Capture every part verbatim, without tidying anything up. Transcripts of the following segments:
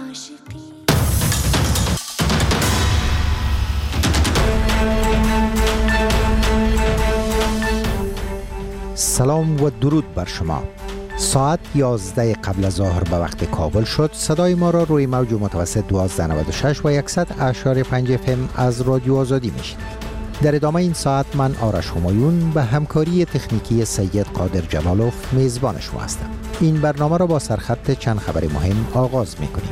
سلام و درود بر شما. ساعت یازده قبل از ظهر به وقت کابل شد. صدای ما را روی موج متوسط دوازده نود و شش و صد اشاری پنج اف ام از رادیو آزادی میشنید. در ادامه این ساعت من آرش همایون به همکاری تکنیکی سید قادر جمالوف میزبان شما هستم. این برنامه را با سرخط چند خبر مهم آغاز میکنیم.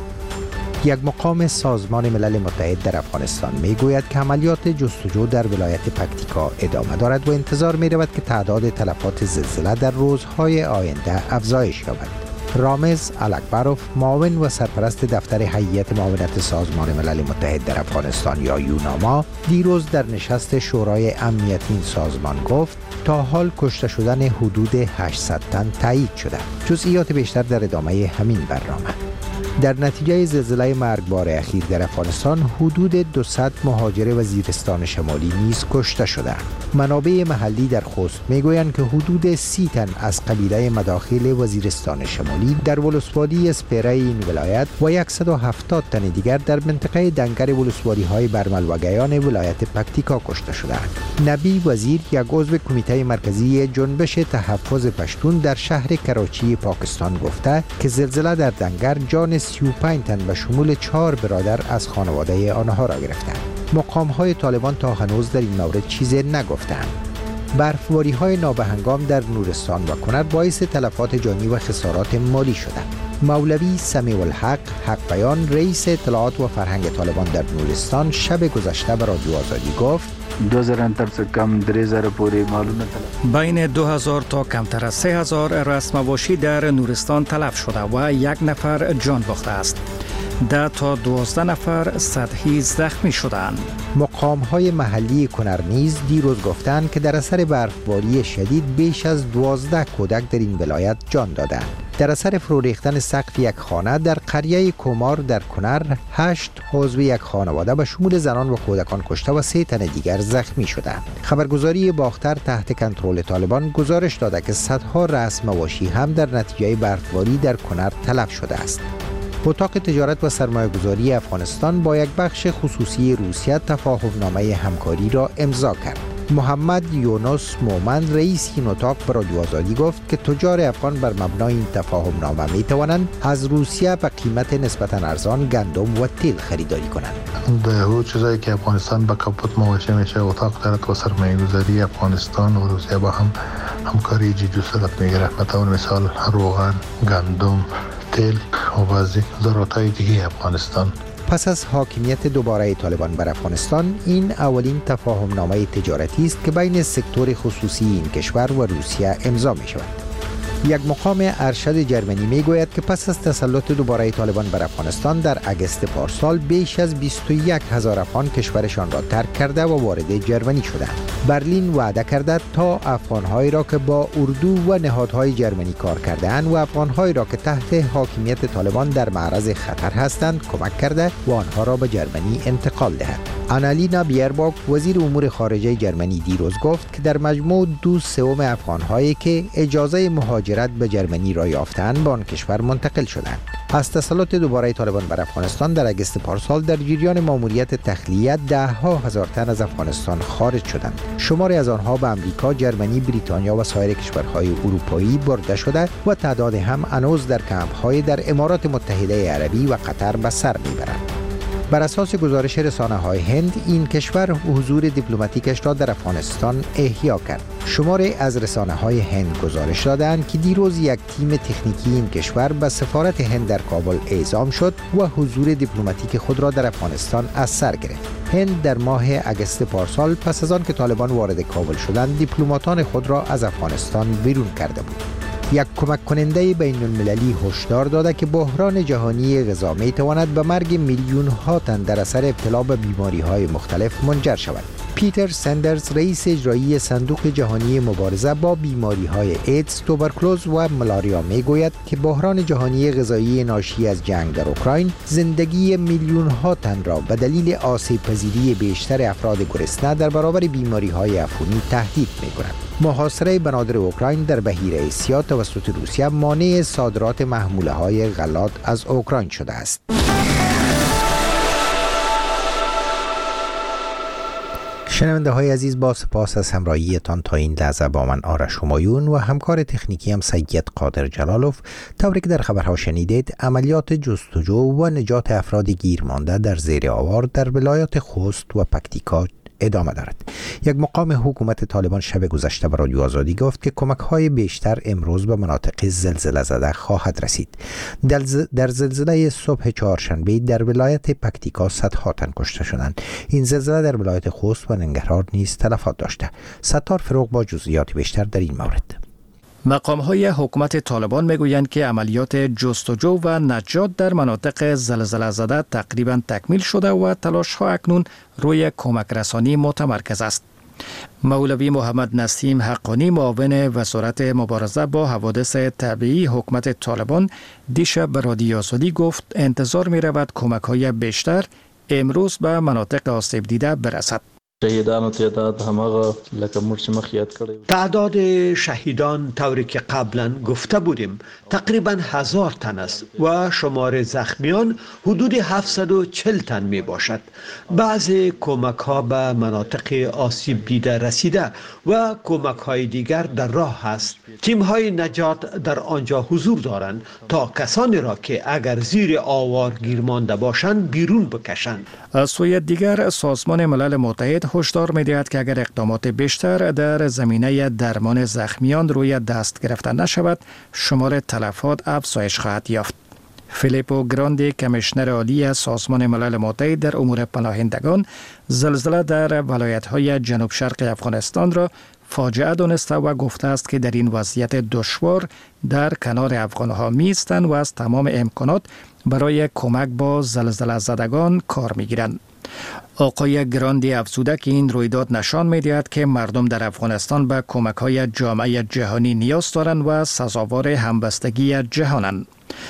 یک مقام سازمان ملل متحد در افغانستان میگوید که عملیات جستجو در ولایت پکتیکا ادامه دارد و انتظار می‌رود که تعداد تلفات زلزله در روزهای آینده افزایش یابد. رامز الکبروف، معاون و سرپرست دفتر هیئت معاونت سازمان ملل متحد در افغانستان یا یوناما، دیروز در نشست شورای امنیت این سازمان گفت تا حال کشته شدن حدود هشتصد تن تایید شده. جزئیات بیشتر در ادامه همین برنامه. در نتیجه زلزله مرگبار اخیر در افغانستان حدود دویست مهاجر وزیرستان شمالی نیز کشته شدند. منابع محلی در خوست میگویند که حدود سی تن از قبیله مداخل وزیرستان شمالی در ولسوالی اسپیره این ولایت و صد و هفتاد تن دیگر در منطقه دنگر ولسوالی های برمل و گیان ولایت پکتیکا کشته شدند. نبی وزیر، یک عضو کمیته مرکزی جنبش تحفظ پشتون در شهر کراچی پاکستان گفته که زلزله در دنگر جان سی و پنج تن به شمول چهار برادر از خانواده آنها را گرفتند. مقام‌های طالبان تا هنوز در این مورد چیزی نگفتند. برفباری‌های نابهنگام در نورستان و کنر باعث تلفات جانی و خسارات مالی شده. مولوی سمیع الحق حق بیان، رئیس اطلاعات و فرهنگ طالبان در نورستان، شب گذشته به رادیو آزادی گفت دو هزار تر کم درې زره پورې مالونه تلف. بین دو هزار تا کمتر از سه هزار رسم‌واشی در نورستان تلف شده و یک نفر جان باخته است. ده تا دوازده نفر سطحی زخمی شدند. مقام‌های محلی کنر نیز دیروز گفتند که در اثر برفباری شدید بیش از دوازده کودک در این ولایت جان دادند. در اثر فرو ریختن سقف یک خانه در قریه کومار در کنر، هشت عضو یک خانواده به شمول زنان و کودکان کشته و سه تن دیگر زخمی شدند. خبرگزاری باختر تحت کنترل طالبان گزارش داده که صدها رسم‌واشی هم در نتیجه برفباری در کنر تلف شده است. اتاق تجارت و سرمایه‌گذاری افغانستان با یک بخش خصوصی روسیه تفاهم‌نامه همکاری را امضا کرد. محمد یونس مومند، رئیس این اتاق، به رادیو آزادی گفت که تجار افغان بر مبنای این تفاهم‌نامه می‌توانند از روسیه به قیمت نسبتاً ارزان گندم و تیل خریداری کنند. در هر چیزایی که افغانستان با کاپوت مواجه میشه، اتاق تجارت و سرمایه‌گذاری افغانستان و روسیه با هم همکاری جدی صورت می‌گیرد. مثلا مثال روغن، گندم، تیل و بعضی ضرورت‌های دیگه افغانستان. پس از حاکمیت دوباره طالبان بر افغانستان، این اولین تفاهم‌نامه تجارتی است که بین سکتور خصوصی این کشور و روسیه امضا می شود. یک مقام ارشد جرمنی می گوید که پس از تسلط دوباره طالبان بر افغانستان در اگست پارسال بیش از بیست و یک هزار افغان کشورشان را ترک کرده و وارد جرمنی شدند. برلین وعده کرده تا افغان‌هایی را که با اردو و نهادهای جرمنی کار کرده‌اند و افغان‌هایی را که تحت حاکمیت طالبان در معرض خطر هستند کمک کرده و آنها را به جرمنی انتقال دهد. آنالینا بیرباک، وزیر امور خارجه جرمنی، دیروز گفت که در مجموع دو سوم افغان‌هایی که اجازه مهاجرت به جرمنی را یافتند به آن کشور منتقل شدند. از تسلط دوباره طالبان بر افغانستان در اگست پارسال در جریان ماموریت تخلیه ده ها هزار تن از افغانستان خارج شدند. شماری از آنها به امریکا، جرمنی، بریتانیا و سایر کشورهای اروپایی برده شده و تعداد هم هنوز در کمپ‌های در امارات متحده عربی و قطر به سر میبرند. بر اساس گزارش رسانه‌های هند، این کشور حضور دیپلماتیکش را در افغانستان احیا کرد. شماری از رسانه‌های هند گزارش دادند که دیروز یک تیم تکنیکی این کشور به سفارت هند در کابل اعزام شد و حضور دیپلماتیک خود را در افغانستان از سر گرفت. هند در ماه اگست پارسال پس از آن که طالبان وارد کابل شدند، دیپلماتان خود را از افغانستان بیرون کرده بود. یک کمک کننده بین المللی هشدار داده که بحران جهانی غذا می تواند به مرگ میلیون ها تن در اثر ابتلا به بیماری های مختلف منجر شود. پیتر سندرز، رئیس اجرایی صندوق جهانی مبارزه با بیماری های ایدز، توبرکلوز و ملاریا می گوید که بحران جهانی غذایی ناشی از جنگ در اوکراین زندگی میلیون ها تن را به دلیل آسیب پذیری بیشتر افراد گرسنه در برابر بیماری های عفونی تهدید می کند. محاصره بنادر اوکراین در بحیر آسیا توسط روسیه مانع صادرات محموله های غلات از اوکراین شده است. شنونده های عزیز، با سپاس از همراهیتان تا این لحظه با من آرش همایون و همکار تکنیکی هم سید قادر جلالوف. طوری که در خبرها شنیدید، عملیات جستجو و نجات افراد گیر مانده در زیر آوار در ولایات خوست و پکتیکا ادامه دارد. یک مقام حکومت طالبان شب گذشته به رادیو آزادی گفت که کمک‌های بیشتر امروز به مناطق زلزله زده خواهد رسید. در زلزله صبح چهارشنبه در ولایت پکتیکا صدها تن کشته شدند. این زلزله در ولایت خوست و ننگرهار نیز تلفات داشته. ستار فروغ با جزئیات بیشتر در این مورد. مقام‌های حکومت طالبان میگویند که عملیات جستجو و نجات در مناطق زلزله زده تقریباً تکمیل شده و تلاش‌ها اکنون روی کمک رسانی متمرکز است. مولوی محمد نسیم حقانی، معاون وزارت مبارزه با حوادث طبیعی حکومت طالبان، دیشب به رادیو آزادی گفت انتظار می رود کمک‌های بیشتر امروز به مناطق آسیب دیده برسد. شهیدان تعداد همغه لکه مرچ مخ یاد کړی تعداد شهیدان طوری که قبلا گفته بودیم تقریبا هزار تن است و شمار زخمیان حدود هفتصد و چهل تن می باشد. بعضی کمک ها به مناطق آسیب دیده رسیده و کمک های دیگر در راه است. تیم های نجات در آنجا حضور دارند تا کسانی را که اگر زیر آوار گیر مانده باشند بیرون بکشند. از سوی دیگر سازمان ملل متحد هشدار می‌دهد که اگر اقدامات بیشتر در زمینه درمان زخمیان روی دست گرفته نشود، شمار تلفات افزایش خواهد یافت. فیلیپو گراندی، کمیشنر عالی سازمان ملل متحد در امور پناهندگان، زلزله در ولایت‌های جنوب شرق افغانستان را فاجعه دانسته و گفته است که در این وضعیت دشوار در کنار افغان‌ها می‌ایستند و از تمام امکانات برای کمک با زلزله زدگان کار می‌گیرند. آقای گراندی افزوده که این رویداد نشان می‌دهد که مردم در افغانستان به کمک‌های جامعه جهانی نیاز دارند و سزاوار همبستگی جهانند.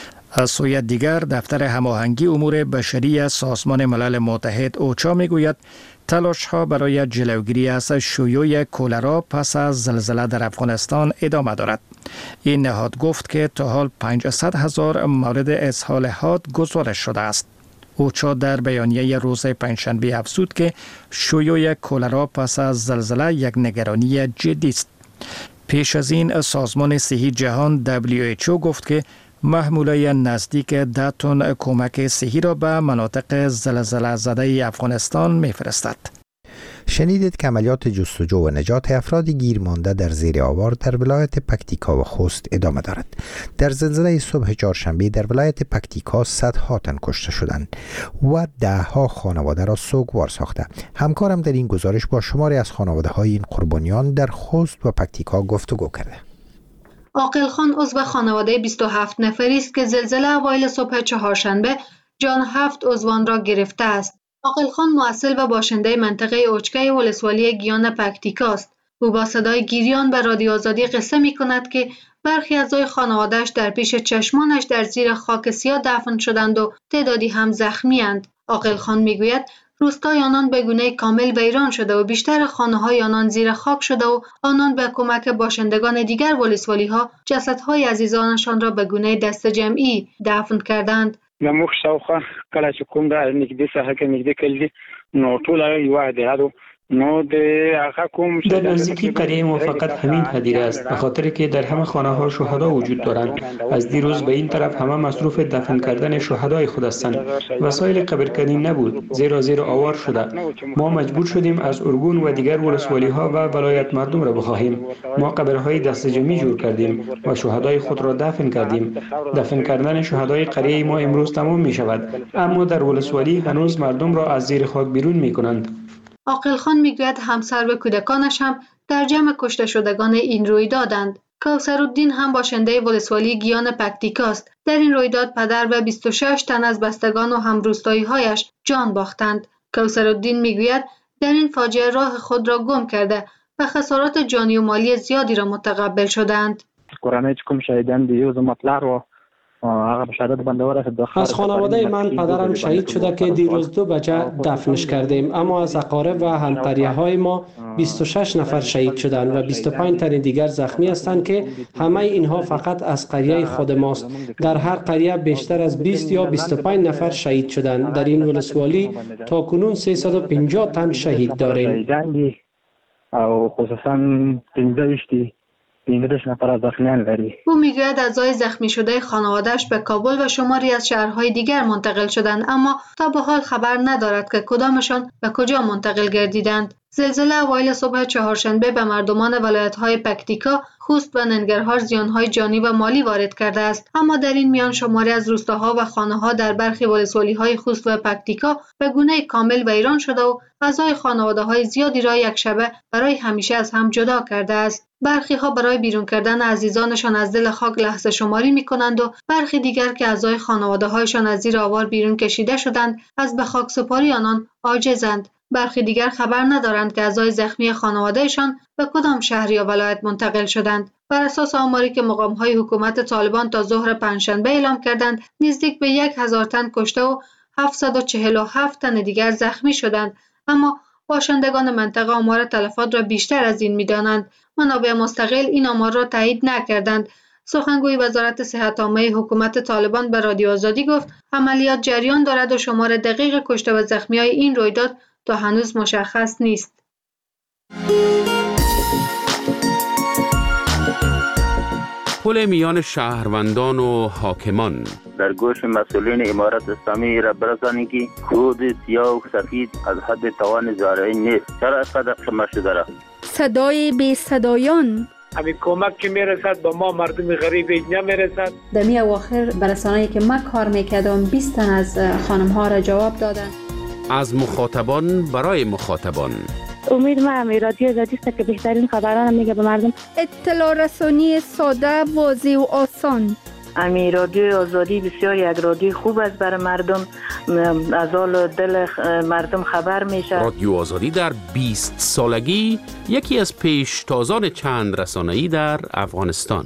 از سوی دیگر دفتر هماهنگی امور بشری سازمان ملل متحد اوچا میگوید تلاش‌ها برای جلوگیری از شیوع کلرا پس از زلزله در افغانستان ادامه دارد. این نهاد گفت که تا حال پانصد هزار مورد اسهال حاد گزارش شده است. اوچا در بیانیه روز پنجشنبه افزود که شیوع کلرا پس از زلزله یک نگرانی جدی است. پیش از این سازمان صحی جهان دبلیو اچ او گفت که محموله نزدیک ده تن کمک صحی را به مناطق زلزله زده افغانستان میفرستد. شنیدید که عملیات جستجو و نجات افراد گیر مانده در زیر آوار در ولایت پکتیکا و خوست ادامه دارد. در زلزله صبح چهارشنبه در ولایت پکتیکا صدها تن کشته شدند و ده ها خانواده را سوگوار ساخته. همکارم در این گزارش با شماری از خانواده های این قربانیان در خوست و پکتیکا گفتگو کرده. عاقل خان عضو خانواده بیست و هفت نفری است که زلزله اوایل صبح چهارشنبه جان هفت عضوان را گرفته است. عاقل خان مؤصل و باشنده منطقه اوچکه ولسوالی گیان پکتیکا است. او با صدای گریان به رادیو آزادی قصه می کند که برخی اعضای خانواده‌اش در پیش چشمانش در زیر خاک سیاه دفن شدند و تعدادی هم زخمی اند. عاقل خان می گوید روستای آنان به گونه کامل ویران شده و بیشتر خانه‌های آنان زیر خاک شده و آنان به کمک باشندگان دیگر ولسوالی‌ها جسدهای عزیزانشان را به گونه دست جمعی دفن کردند. زموږ شاوخوا کله چې کوم دا نږدې ساحه کې نږدې کلی نو ټول یو عدالت نو د هغه کوم در نزدیکی قریه موفقت همین هدیره است، به خاطر که در همه خانه ها شهدا وجود دارند. از دیروز به این طرف همه مصروف دفن کردن شهدای خود هستند. وسایل قبرکنی نبود، زیرا زیر آوار شده. ما مجبور شدیم از ارگون و دیگر ولسوالی ها و ولایت مردم را بخواهیم. ما قبرهای دست جمعی جور کردیم و شهدای خود را دفن کردیم. دفن کردن شهدای قریه ما امروز تمام می شود، اما در ولسوالی هنوز مردم را از زیر خاک بیرون می کنند. عاقل خان میگوید همسر و کودکانش هم در جمع کشته شدگان این رویدادند. کوثرالدین هم باشنده ولسوالی گیان پکتیکا است. در این رویداد پدر و بیست و شش تن از بستگان و همروستایی‌هایش جان باختند. کوثرالدین میگوید در این فاجعه راه خود را گم کرده و خسارات جانی و مالی زیادی را متقبل شدند. کورنۍ چې کوم شهیدان دي یو زما پلار و از خانواده من پدرم شهید شده که دیروز دو بجه دفنش کردیم، اما از اقارب و همقریه های ما بیست و شش نفر شهید شدند و بیست و پنج تن دیگر زخمی هستند که همه اینها فقط از قریه خود ماست. در هر قریه بیشتر از بیست یا بیست و پنج نفر شهید شدند. در این ولسوالی تا کنون سیصد و پنجاه تن شهید داریم. او خصوصا پنځه نفر زخمیان لري. او میگوید اعضای زخمی شده خانواده‌اش به کابل و شماری از شهرهای دیگر منتقل شدند، اما تا به حال خبر ندارد که کدامشان به کجا منتقل گردیدند. زلزله اوایل صبح چهارشنبه به مردمان ولایت‌های پکتیکا، خوست و ننگرهار زیان‌های جانی و مالی وارد کرده است، اما در این میان شماری از روستاها و خانه‌ها در برخی ولسوالی‌های خوست و پکتیکا به گونه کامل ویران شده و اعضای خانواده‌های زیادی را یک شبه برای همیشه از هم جدا کرده است. برخی ها برای بیرون کردن عزیزانشان از دل خاک لحظه شماری می کنند و برخی دیگر که اعضای خانواده هایشان از زیر آوار بیرون کشیده شدند از به خاک سپاری آنان عاجزند. برخی دیگر خبر ندارند که اعضای زخمی خانوادهشان به کدام شهر یا ولایت منتقل شدند. بر اساس آماری که مقام های حکومت طالبان تا ظهر پنجشنبه اعلام کردند، نزدیک به یک هزار تن کشته و هفتصد و چهل و هفت تن دیگر زخمی شدند، اما باشندگان منطقه آمار تلفات را بیشتر از این می‌دانند. منابع مستقل این آمار را تایید نکردند. سخنگوی وزارت صحت عامه حکومت طالبان به رادیو آزادی گفت عملیات جریان دارد و شمار دقیق کشته و زخمی‌های این رویداد تا هنوز مشخص نیست. پل میان شهروندان و حاکمان در گوش مسئولین امارت اسلامی را برسانید که خود سیاه و سفید از حد توان زارعی نیست. چرا اینقدر شما شده را؟ صدای بی صدایان همین کمک که میرسد با ما مردم غریب اینجا میرسد. در می اواخر برسانه‌ای که من کار میکردم بیست تن از خانم ها را جواب دادن. از مخاطبان برای مخاطبان. امید ما هم رادیو آزادی است که بهترین خبران میگه به مردم. اطلاع رسانی ساده، واضح و آسان. امی رادیو آزادی بسیار یک رادیو خوب است برای مردم، از حال دل مردم خبر میشه. رادیو آزادی در بیست سالگی یکی از پیشتازان چند رسانه‌ای در افغانستان.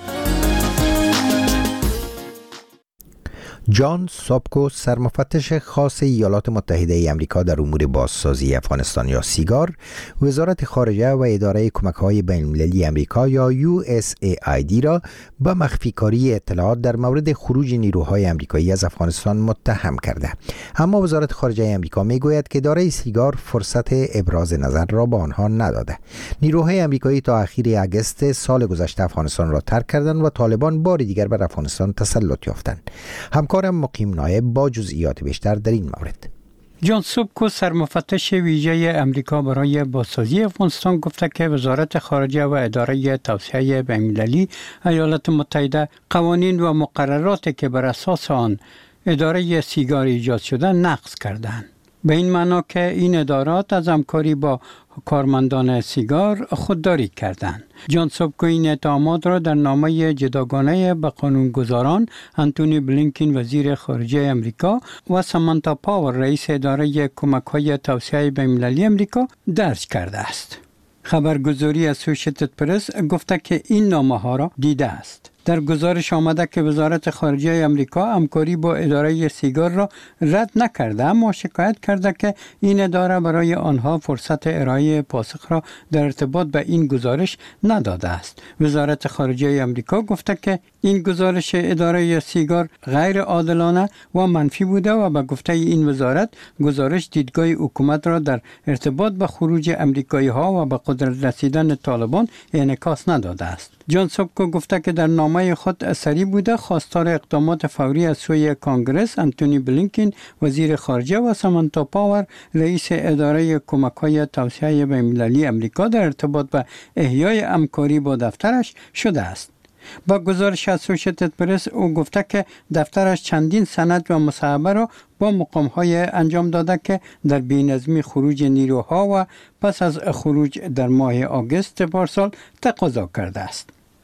جان سابکو، سرمفتش خاص ایالات متحده ای آمریکا در امور بازسازی افغانستان یا سیگار، وزارت خارجه و اداره کمک‌های بین‌المللی آمریکا یا یو اس ای آی دی را به مخفیکاری اطلاعات در مورد خروج نیروهای آمریکایی از افغانستان متهم کرده. اما وزارت خارجه آمریکا میگوید که اداره سیگار فرصت ابراز نظر را به آنها نداده. نیروهای آمریکایی تا اخیر اگست سال گذشته افغانستان را ترک کردند و طالبان بار دیگر بر افغانستان تسلط یافتند. همکارم مقیم نایب با جزئیات بیشتر در این مورد. جان سابکو، سرمفتش ویژه امریکا برای بازسازی افغانستان، گفته که وزارت خارجه و اداره توسعه بین‌المللی ایالات متحده قوانین و مقرراتی که بر اساس آن اداره سیگار ایجاد شده نقض کردند. به این معنا که این ادارات از همکاری با کارمندان سیگار خودداری کردند. جان سابکو این اتهامات را در نامه جداگانه به قانونگذاران انتونی بلینکن وزیر خارجه امریکا و سامانتا پاور رئیس اداره کمک‌های توسعه بین‌المللی امریکا درج کرده است. خبرگزاری اسوسییتد پرس گفته که این نامه ها را دیده است. در گزارش آمده که وزارت خارجه امریکا همکاری با اداره سیگار را رد نکرده، اما شکایت کرده که این اداره برای آنها فرصت ارائه پاسخ را در ارتباط به این گزارش نداده است. وزارت خارجه امریکا گفته که این گزارش اداره سیگار غیر عادلانه و منفی بوده و به گفته این وزارت گزارش دیدگاه حکومت را در ارتباط به خروج امریکایی ها و به قدرت رسیدن طالبان انعکاس نداده است. جان سابکو گفته که در نامه خود سری بوده خواستار اقدامات فوری از سوی کانگرس انتونی بلینکن وزیر خارجه و سامانتا پاور رئیس اداره کمک‌های توسعه بین‌المللی امریکا در ارتباط به احیای همکاری با دفترش شده است. با گزارش اسوسییتد پرس او گفته که دفترش چندین سند و مصاحبه را با مقام‌های انجام داده که در بی‌نظمی خروج نیروها و پس از خروج در ماه آگوست پارسال تقاضا کرده است.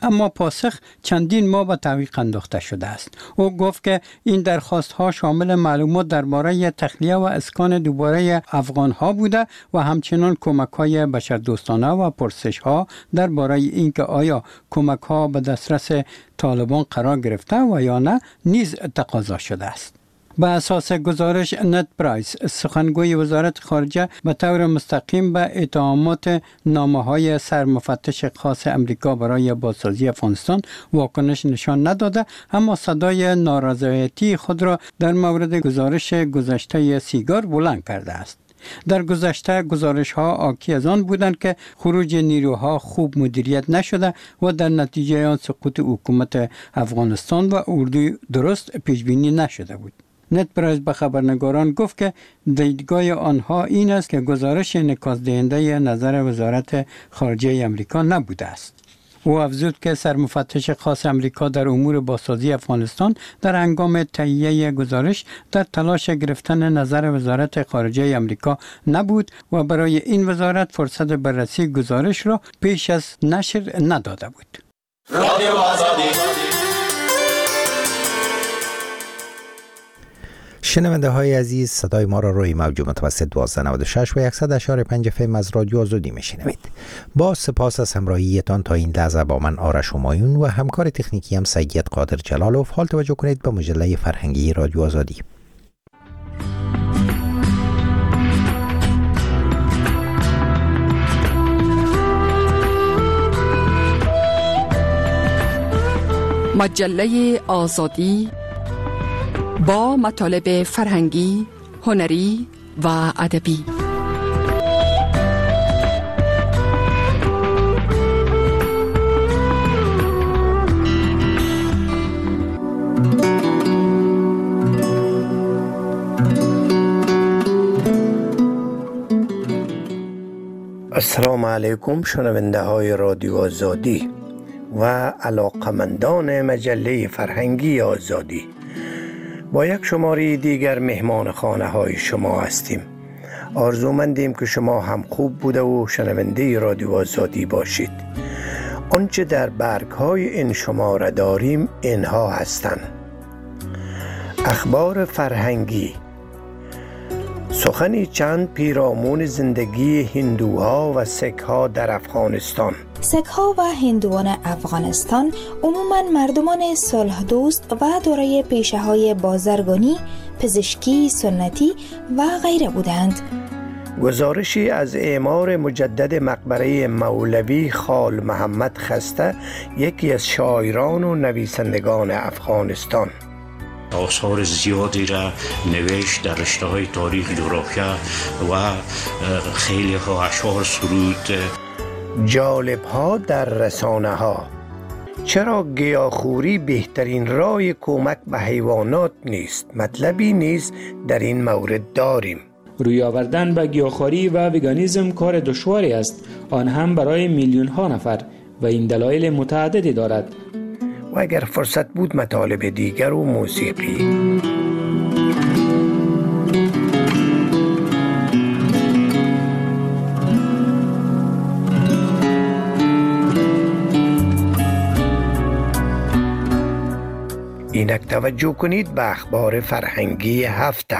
اما پاسخ چندین ماه به تعویق انداخته شده است. او گفت که این درخواست ها شامل معلومات درباره تخلیه و اسکان دوباره افغان ها بوده و همچنین کمک های بشردوستانه و پرسش ها درباره اینکه آیا کمک ها به دسترس طالبان قرار گرفته و یا نه نیز تقاضا شده است. به اساس گزارش نت پرایس، سخنگوی وزارت خارجه به طور مستقیم به اتهامات نامه‌های سرمفتش خاص امریکا برای بازسازی افغانستان واکنش نشان نداده، اما صدای نارضایتی خود را در مورد گزارش گذشته سیگار بلند کرده است. در گذشته گزارش ها آکی از آن بودند که خروج نیروها خوب مدیریت نشده و در نتیجه آن سقوط حکومت افغانستان و اردوی درست پیش بینی نشده بود. نت پرایس به خبرنگاران گفت که دیدگاه آنها این است که گزارش انعکاس دهنده نظر وزارت خارجه امریکا نبوده است. او افزود که سرمفتش خاص امریکا در امور بازسازی افغانستان در هنگام تهیه گزارش در تلاش گرفتن نظر وزارت خارجه امریکا نبود و برای این وزارت فرصت بررسی گزارش را پیش از نشر نداده بود. رادیو آزادی. شنونده های عزیز، صدای ما را روی موج متوسط دویست و نود و شش و صد و شش و پنج اف ام از رادیو آزادی میشنوید. با سپاس از همراهیتان تا این لحظه با من آرش همایون و همکار تکنیکی هم سید قادر جلالوف. حال توجه کنید به مجله فرهنگی رادیو آزادی. مجله آزادی با مطالب فرهنگی، هنری و ادبی. السلام علیکم شنونده های رادیو آزادی و علاقمندان مجله فرهنگی آزادی. با یک شماره دیگر مهمان خانه های شما هستیم. آرزومندیم که شما هم خوب بوده و شنونده رادیو آزادی باشید. آنچه در برگ های این شماره داریم اینها هستند: اخبار فرهنگی، سخنی چند پیرامون زندگی هندوها و سکها در افغانستان. سکها و هندوان افغانستان عموماً مردمان صلح دوست و دارای پیشه های بازرگانی، پزشکی سنتی و غیره بودند. گزارشی از اعمار مجدد مقبره مولوی خال محمد خسته، یکی از شاعران و نویسندگان افغانستان. آثار زیادی را نوشت در رشته‌های تاریخ جغرافیا و خیلی ها اشعار سرود. جالب ها در رسانه ها. چرا گیاهخوری بهترین راه کمک به حیوانات نیست؟ مطلبی نیز در این مورد داریم. روی آوردن به گیاهخواری و وگانیسم کار دشواری است، آن هم برای میلیون ها نفر، و این دلایل متعددی دارد. و اگر فرصت بود مطالب دیگر و موسیقی. اینک توجه کنید به اخبار فرهنگی هفته.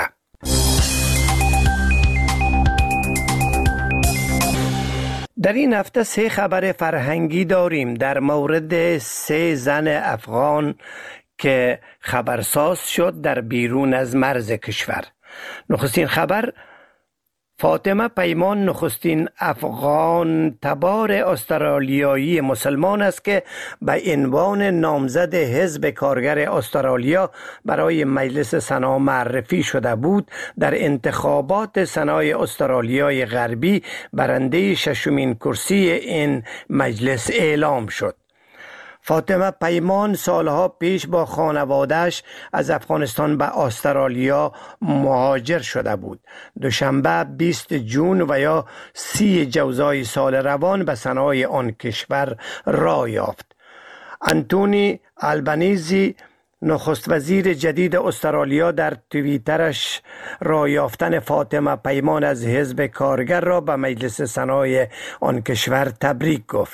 در این هفته سه خبر فرهنگی داریم در مورد سه زن افغان که خبرساز شد در بیرون از مرز کشور. نخستین خبر: فاطمه پیمان نخستین افغان تبار استرالیایی مسلمان است که به عنوان نامزد حزب کارگر استرالیا برای مجلس سنا معرفی شده بود. در انتخابات سنای استرالیای غربی برنده ششمین کرسی این مجلس اعلام شد. فاطمه پیمان سالها پیش با خانواده‌اش از افغانستان به استرالیا مهاجر شده بود. دوشنبه بیست جون و یا سی جوزای سال روان به سنای آن کشور راه یافت. انتونی آلبانیزی نخست وزیر جدید استرالیا در توییترش راه یافتن فاطمه پیمان از حزب کارگر را به مجلس سنای آن کشور تبریک گفت.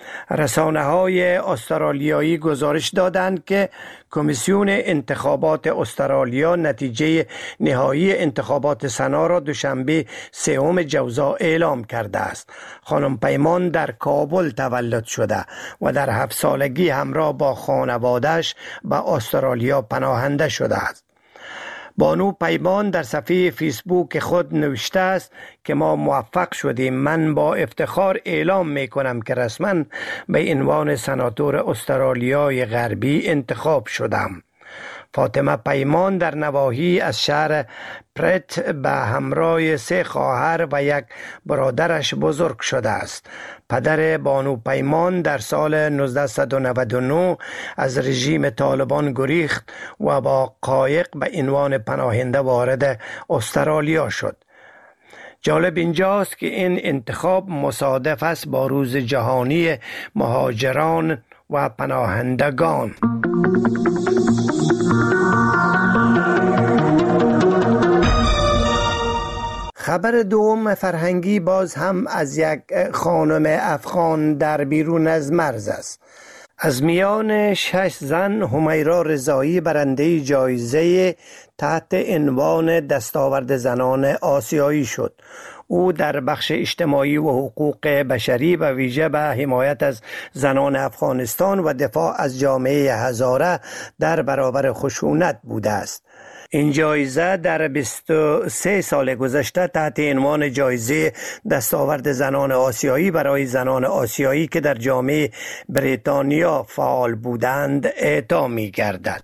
رسانه های استرالیایی گزارش دادند که کمیسیون انتخابات استرالیا نتیجه نهایی انتخابات سنا را دوشنبه سوم جوزا اعلام کرده است. خانم پیمان در کابل تولد شده و در هفت سالگی همراه با خانواده‌اش به استرالیا پناهنده شده است. بانو پیمان در صفحه فیسبوک خود نوشته است که ما موفق شدیم. من با افتخار اعلام می کنم که رسما به عنوان سناتور استرالیای غربی انتخاب شدم. فاطمه پیمان در نواحی از شهر پرت به همراه سه خواهر و یک برادرش بزرگ شده است. پدر بانو پیمان در سال نوزده نود و نه از رژیم طالبان گریخت و با قایق به عنوان پناهنده وارد استرالیا شد. جالب اینجاست که این انتخاب مصادف است با روز جهانی مهاجران و پناهندگان. خبر دوم فرهنگی باز هم از یک خانم افغان در بیرون از مرز است. از میان شش زن همیرا رضایی برنده جایزه تحت عنوان دستاورد زنان آسیایی شد. او در بخش اجتماعی و حقوق بشری و ویژه به حمایت از زنان افغانستان و دفاع از جامعه هزاره در برابر خشونت بوده است. این جایزه در بیست و سه سال گذشته تحت عنوان جایزه دستاورد زنان آسیایی برای زنان آسیایی که در جامعه بریتانیا فعال بودند اعطا می گردد.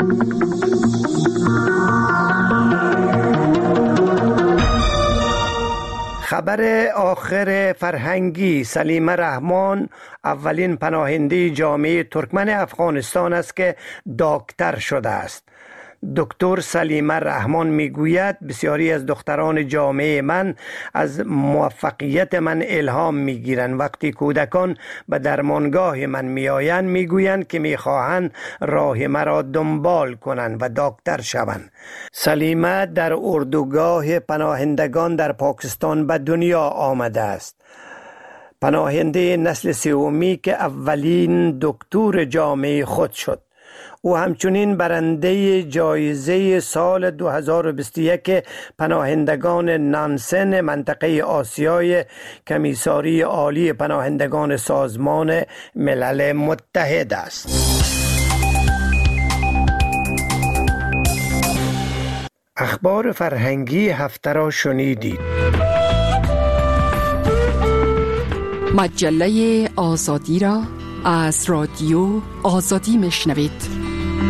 خبر آخر فرهنگی: سلیمه رحمان اولین پناهنده جامعه ترکمن افغانستان است که دکتر شده است. دکتر سلیمه رحمان میگوید بسیاری از دختران جامعه من از موفقیت من الهام میگیرند. وقتی کودکان به درمانگاه من میآیند میگویند که میخواهند راه مرا دنبال کنند و دکتر شوند. سلیمه در اردوگاه پناهندگان در پاکستان به دنیا آمده است. پناهنده نسل سومی که اولین دکتر جامعه خود شد. او همچنین برنده جایزه سال دو هزار و بیست و یک پناهندگان نانسن منطقه آسیای کمیساری عالی پناهندگان سازمان ملل متحد است. اخبار فرهنگی هفته را شنیدید. مجله آزادی را از رادیو آزادی میشنوید.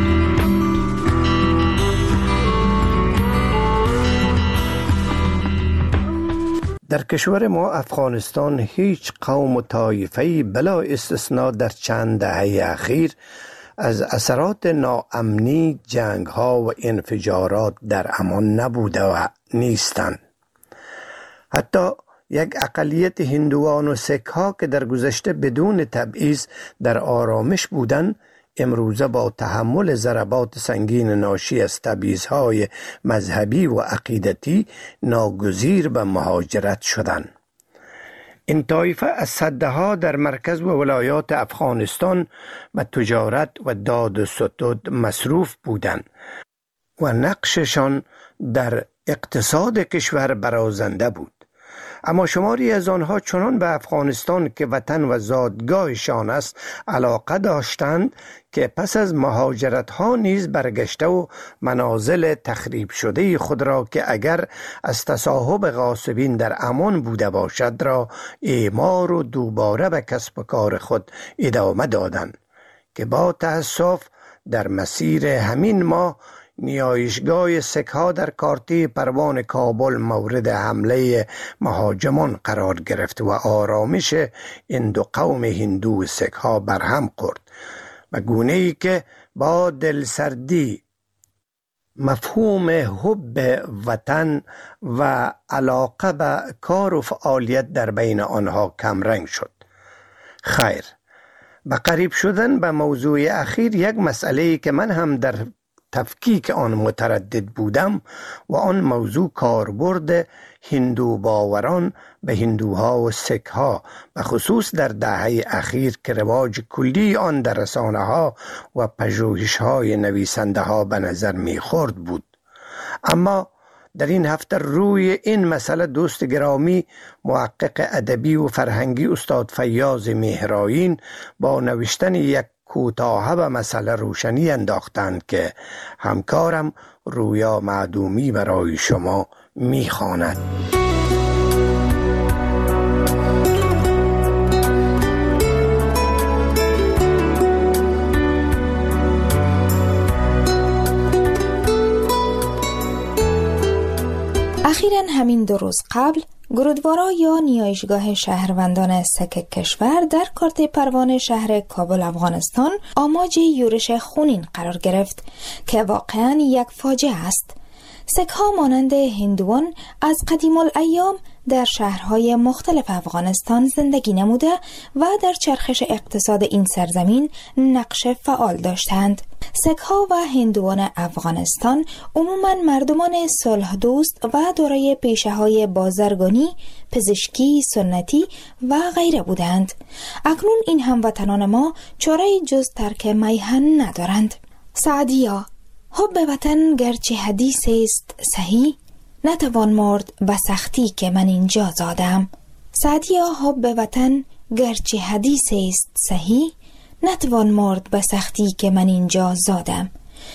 در کشور ما افغانستان هیچ قوم و طایفه‌ای بلا استثنا در چند دهه اخیر از اثرات ناامنی، جنگ‌ها و انفجارات در امان نبوده و نیستند. حتی یک اقلیت هندوان و سک‌ها که در گذشته بدون تبعیض در آرامش بودند، امروزه با تحمل ضربات سنگین ناشی از تبعیض‌های مذهبی و عقیدتی ناگزیر به مهاجرت شدند. این طایفه از صدها در مرکز و ولایات افغانستان و تجارت و داد و ستد مصروف بودند و نقششان در اقتصاد کشور برازنده بود. اما شماری از آنها چنان به افغانستان که وطن و زادگاهشان است علاقه داشتند که پس از مهاجرت ها نیز برگشته و منازل تخریب شده خود را که اگر از تصاحب غاصبین در امان بوده باشد را اعمار و دوباره به کسب و کار خود ادامه دادند که با تأسف در مسیر همین ماه نیایشگاه سک‌ها در کارتی پروان کابل مورد حمله مهاجمان قرار گرفت و آرامش این دو قوم هندو سک‌ها برهم خورد و گونه‌ای که با دلسردی مفهوم حب وطن و علاقه به کار و فعالیت در بین آنها کمرنگ شد. خیر، به قریب شدن به موضوع اخیر یک مسئله‌ای که من هم در تفکیک آن متردد بودم و آن موضوع کاربرد هندو باوران به هندوها و سیک ها و خصوص در دهه اخیر که رواج کلی آن در رسانه ها و پژوهش های نویسنده ها به نظر می خورد بود. اما در این هفته روی این مسئله دوست گرامی محقق ادبی و فرهنگی استاد فیاض مهرآیین با نوشتن یک کوتاه به مسئله روشنی انداختند که همکارم رویا معدومی برای شما میخواند. اخیراً همین دو روز قبل گرودوارا یا نیایشگاه شهروندان سک کشور در کارت پروانه شهر کابل افغانستان آماج یورش خونین قرار گرفت که واقعاً یک فاجعه است. سک ها مانند هندوان از قدیم الایام در شهرهای مختلف افغانستان زندگی نموده و در چرخش اقتصاد این سرزمین نقش فعال داشتند. سک ها و هندوان افغانستان عموماً مردمان صلح دوست و دارای پیشه های بازرگانی، پزشکی، سنتی و غیره بودند. اکنون این هموطنان ما چاره جز ترک میهن ندارند. سعدیا: حب وطن گرچه حدیث است صحیح، نتوان مرد به سختی که من اینجا زادم. سعدیا: حب وطن گرچه حدیث است صحیح، نتوان مرد به سختی که من اینجا زادم.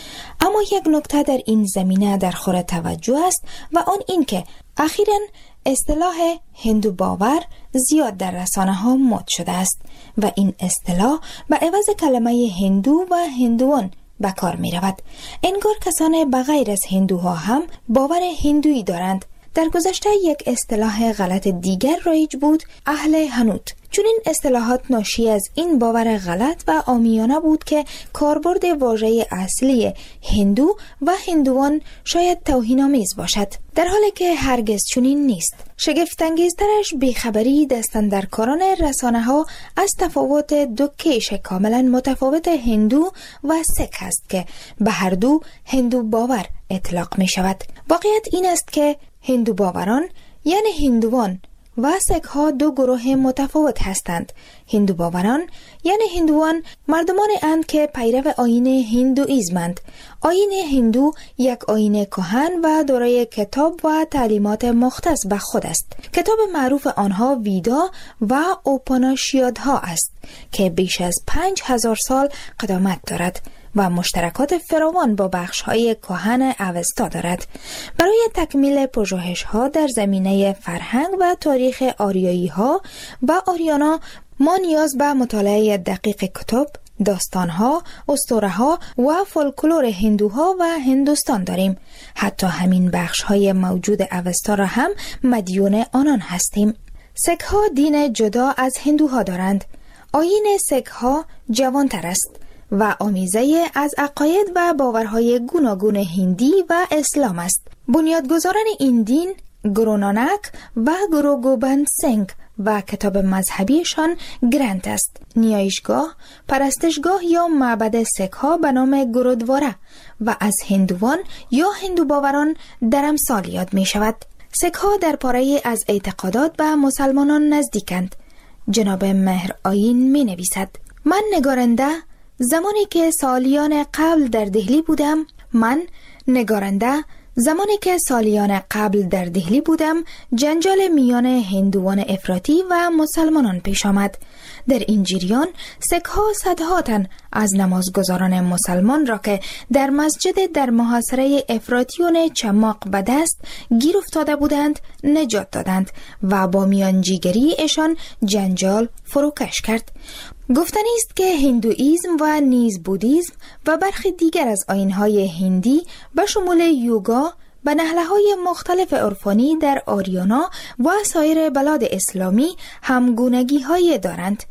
اما یک نکته در این زمینه در خور توجه است و آن این که اخیراً اصطلاح هندو باور زیاد در رسانه ها مد شده است و این اصطلاح به عوض کلمه هندو و هندوان به کار می رود. انگار کسان بغیر از هندوها هم باور هندویی دارند. در گذشته یک اصطلاح غلط دیگر رایج بود، اهل هنوت. چون این اصطلاحات ناشی از این باور غلط و عامیانه بود که کاربرد واژه اصلی هندو و هندوان شاید توهین‌آمیز باشد، در حالی که هرگز چنین نیست. شگفت‌انگیزترش بیخبری دستاندرکاران رسانه‌ها از تفاوت دو کیش کاملا متفاوت هندو و سک است که به هر دو هندو باور اطلاق می شود. واقعیت این است که هندو باوران یعنی هندوان و سک ها دو گروه متفاوت هستند. هندو باوران یعنی هندوان مردمان اند که پیرو آیین هندوئیسمند. آیین هندو یک آیین کهن و دارای کتاب و تعلیمات مختص به خود است. کتاب معروف آنها ویدا و اوپاناشیادها است که بیش از پنج هزار سال قدامت دارد و مشترکات فراوان با بخش‌های کهن اوستا دارد. برای تکمیل پژوهش‌ها در زمینه فرهنگ و تاریخ آریایی‌ها و آریانا ما نیاز به مطالعه دقیق کتب، داستان‌ها، اسطوره‌ها و فولکلور هندوها و هندوستان داریم. حتی همین بخش‌های موجود اوستا را هم مدیون آنان هستیم. سک‌ها دین جدا از هندوها دارند. آیین سک‌ها جوان‌تر است و آمیزه از عقاید و باورهای گوناگون هندی و اسلام است. بنیادگذاران این دین گرونانک و گرو گوبند سنگ و کتاب مذهبیشان گرنت است. نیایشگاه، پرستشگاه یا معبد سک ها به نام گرودواره و از هندوان یا هندو باوران درمسال یاد می شود. سک ها در پاره از اعتقادات به مسلمانان نزدیکند. جناب مهرآیین می نویسد: من نگارنده زمانی که سالیان قبل در دهلی بودم من نگارنده زمانی که سالیان قبل در دهلی بودم جنجال میان هندوان افراطی و مسلمانان پیش آمد. در این جریان سک ها صدها تن از نمازگزاران مسلمان را که در مسجد در محاصره افراطیون چماق به دست گیر افتاده بودند نجات دادند و با میانجیگری اشان جنجال فروکش کرد. گفتنی است که هندوئیسم و نیز بودیسم و برخی دیگر از آیین‌های هندی به شمول یوگا به نهله‌های مختلف عرفانی در آریانا و سایر بلاد اسلامی همگونگی‌های دارند.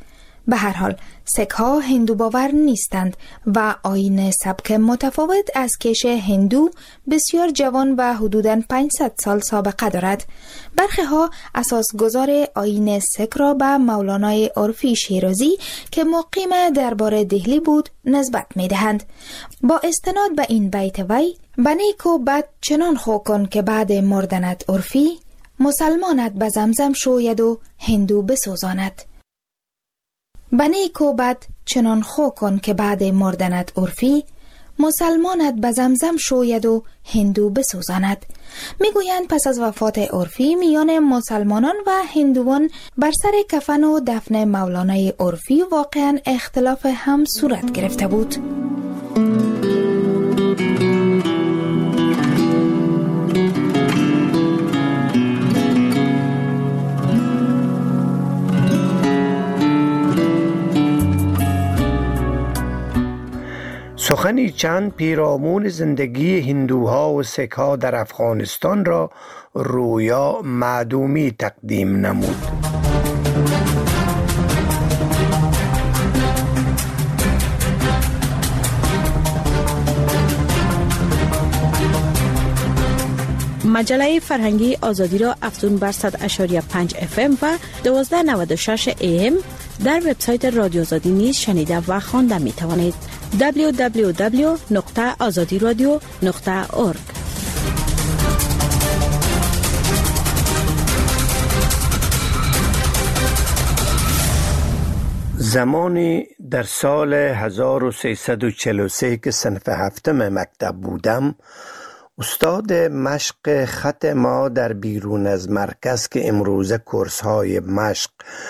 به هر حال سیک ها هندو باور نیستند و آیین سبک متفاوت از کش هندو بسیار جوان و حدوداً پانصد سال سابقه دارد. برخی ها اساس گذار آیین سیک را به مولانای عرفی شیرازی که مقیم دربار دهلی بود نسبت می دهند. با استناد به این بیت وی: بنیک و بد چنان خو کن که بعد مردنت عرفی، مسلمانت به زمزم شوید و هندو بسوزاند. بنیک و بد چنان خو کن که بعد مردنت عرفی، مسلمانت به زمزم شوید و هندو بسوزاند. میگویند پس از وفات عرفی میان مسلمانان و هندوان بر سر کفن و دفن مولانای عرفی واقعا اختلاف هم صورت گرفته بود. سخنی چند پیرامون زندگی هندوها و سیک ها در افغانستان را رویا معدومی تقدیم نمود. مجله فرهنگی آزادی را افزون بر صد و شش و پنج اف ام و دوازده نود و شش ای ام در وبسایت رادیو آزادی نیز شنیده و خوانده می توانید. دبلیو دبلیو دبلیو نقطه آزادی رادیو نقطه اورگ. زمانی در سال هزار و سیصد و چهل و سه که صنف هفتم مکتب بودم، استاد مشق خط ما در بیرون از مرکز که امروزه کورس های مشق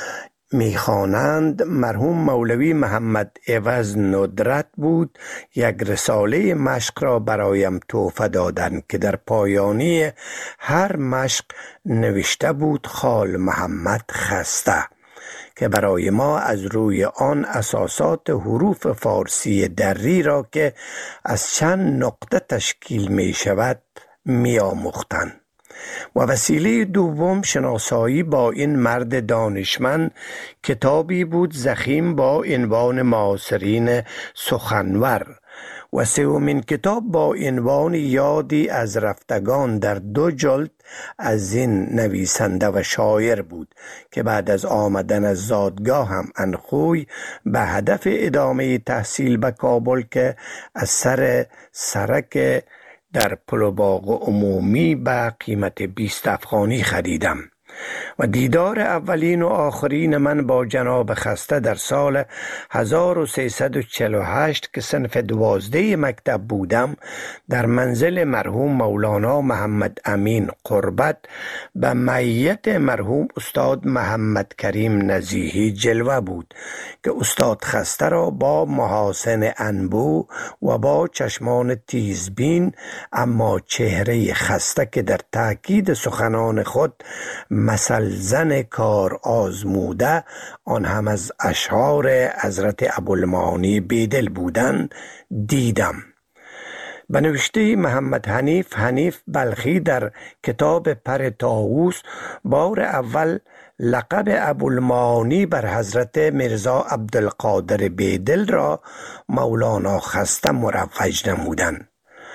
میخوانند مرحوم مولوی محمد عوض ندرت بود، یک رساله مشق را برایم تحفه دادند که در پایانی هر مشق نوشته بود خال محمد خسته، که برای ما از روی آن اساسات حروف فارسی دری را که از چند نقطه تشکیل می شود می آموختند. و وسیله دوم شناسایی با این مرد دانشمند کتابی بود ضخیم با عنوان معاصرین سخنور، و سومین کتاب با عنوان یادی از رفتگان در دو جلد از این نویسنده و شاعر بود که بعد از آمدن از زادگاه هم انخوی به هدف ادامه تحصیل به کابل که از سر سرک در پلوباغ عمومی به قیمت بیست افغانی خریدم. و دیدار اولین و آخرین من با جناب خسته در سال هزار و سیصد و چهل و هشت که صنف دوازده مکتب بودم در منزل مرحوم مولانا محمد امین قربت به معیت مرحوم استاد محمد کریم نزیهی جلوه بود که استاد خسته را با محاسن انبو و با چشمان تیزبین اما چهره خسته که در تأکید سخنان خود مثل زن کار آزموده، آن هم از اشعار حضرت ابوالمعانی بیدل بودند، دیدم. به نوشته محمد حنیف حنیف بلخی در کتاب پر طاووس بار اول لقب ابوالمعانی بر حضرت میرزا عبدالقادر بیدل را مولانا خسته مروج نمودند.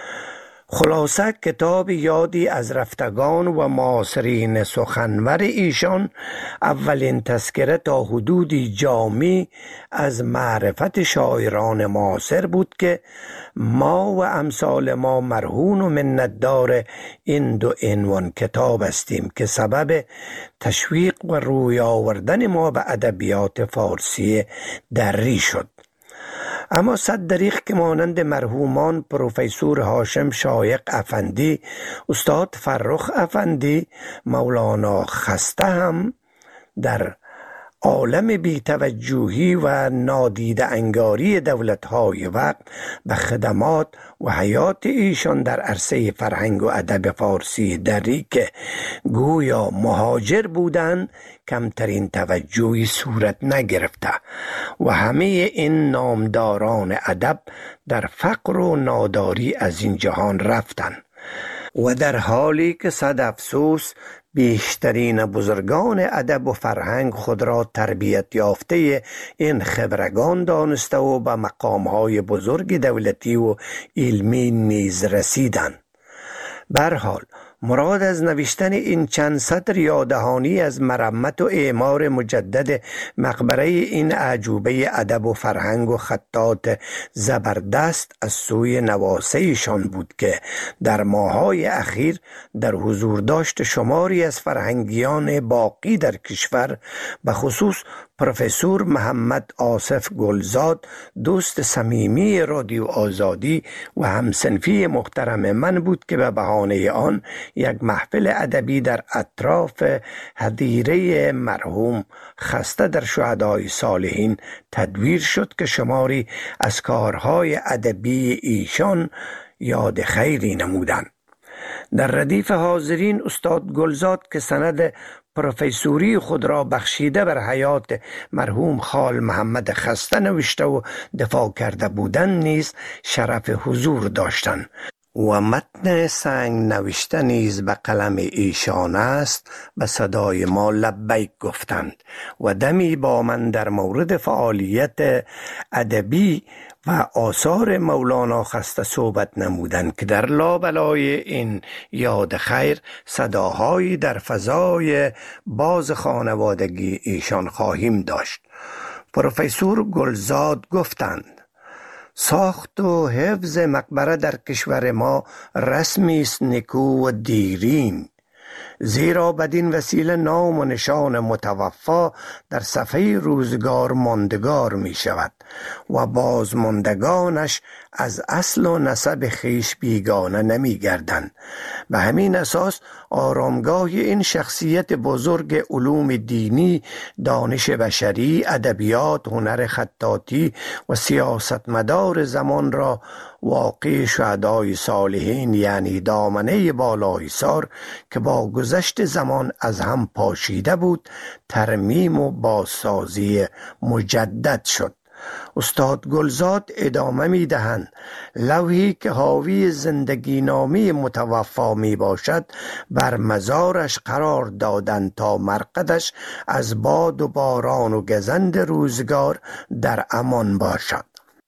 خلاصه کتاب یادی از رفتگان و معاصرین سخنور ایشان اولین تذکره تا حدودی جامی از معرفت شاعران معاصر بود که ما و امثال ما مرهون و منتدار این دو عنوان کتاب هستیم که سبب تشویق و روی آوردن ما به ادبیات فارسی دری شد. اما صد دریغ که مانند مرحومان پروفسور هاشم شایق افندی، استاد فرخ افندی، مولانا خسته هم در عالم بی‌توجهی و نادیده انگاری دولت‌های وقت به خدمات و حیات ایشان در عرصه فرهنگ و ادب فارسی دری که گویا مهاجر بودند کمترین توجهی صورت نگرفته و همه این نامداران ادب در فقر و ناداری از این جهان رفتند. و در حالی که صد افسوس بیشترین بزرگان ادب و فرهنگ خود را تربیت یافته این خبرگان دانسته و به مقامهای بزرگ دولتی و علمی نیز رسیدند. به هر حال مراد از نوشتن این چند سطر یاددهانی از مرمت و اعمار مجدد مقبره این اعجوبه ادب و فرهنگ و خطاط زبردست از سوی نواسه‌شان بود که در ماه‌های اخیر در حضور داشت شماری از فرهنگیان باقی در کشور، به خصوص پروفسور محمد آصف گلزاد، دوست صمیمی رادیو آزادی و همسنفی محترم من بود که به بهانه آن یک محفل ادبی در اطراف حدیقه مرحوم خسته در شهدای صالحین تدویر شد که شماری از کارهای ادبی ایشان یاد خیری نمودند. در ردیف حاضرین استاد گلزاد که سند پروفسوری خود را بخشیده بر حیات مرحوم خال محمد خسته نوشته و دفاع کرده بودند نیز شرف حضور داشتند و متن سنگ نوشته نیز به قلم ایشان است. به صدای ما لبیک گفتند و دمی با من در مورد فعالیت ادبی و آثار مولانا خسته صحبت نمودند که در لابلای این یاد خیر صداهایی در فضای باز خانوادگی ایشان خواهیم داشت. پروفسور گلزاد گفتند ساخت و حفظ مقبره در کشور ما رسمی است نیکو و دیرین، زیرا بدین وسیله نام و نشان متوفا در صفحه روزگار ماندگار می شود و بازماندگانش از اصل و نسب خیش بیگانه نمی گردند. به همین اساس آرامگاه این شخصیت بزرگ علوم دینی، دانش بشری، ادبیات، هنر خطاطی و سیاستمدار زمان را واقع شهدای صالحین یعنی دامنه بالایسار که با گذشت زمان از هم پاشیده بود ترمیم و بازسازی مجدد شد. استاد گلزاد ادامه می دهند لوحی که حاوی زندگی نامی متوفا می باشد بر مزارش قرار دادند تا مرقدش از باد و باران و گزند روزگار در امان باشد.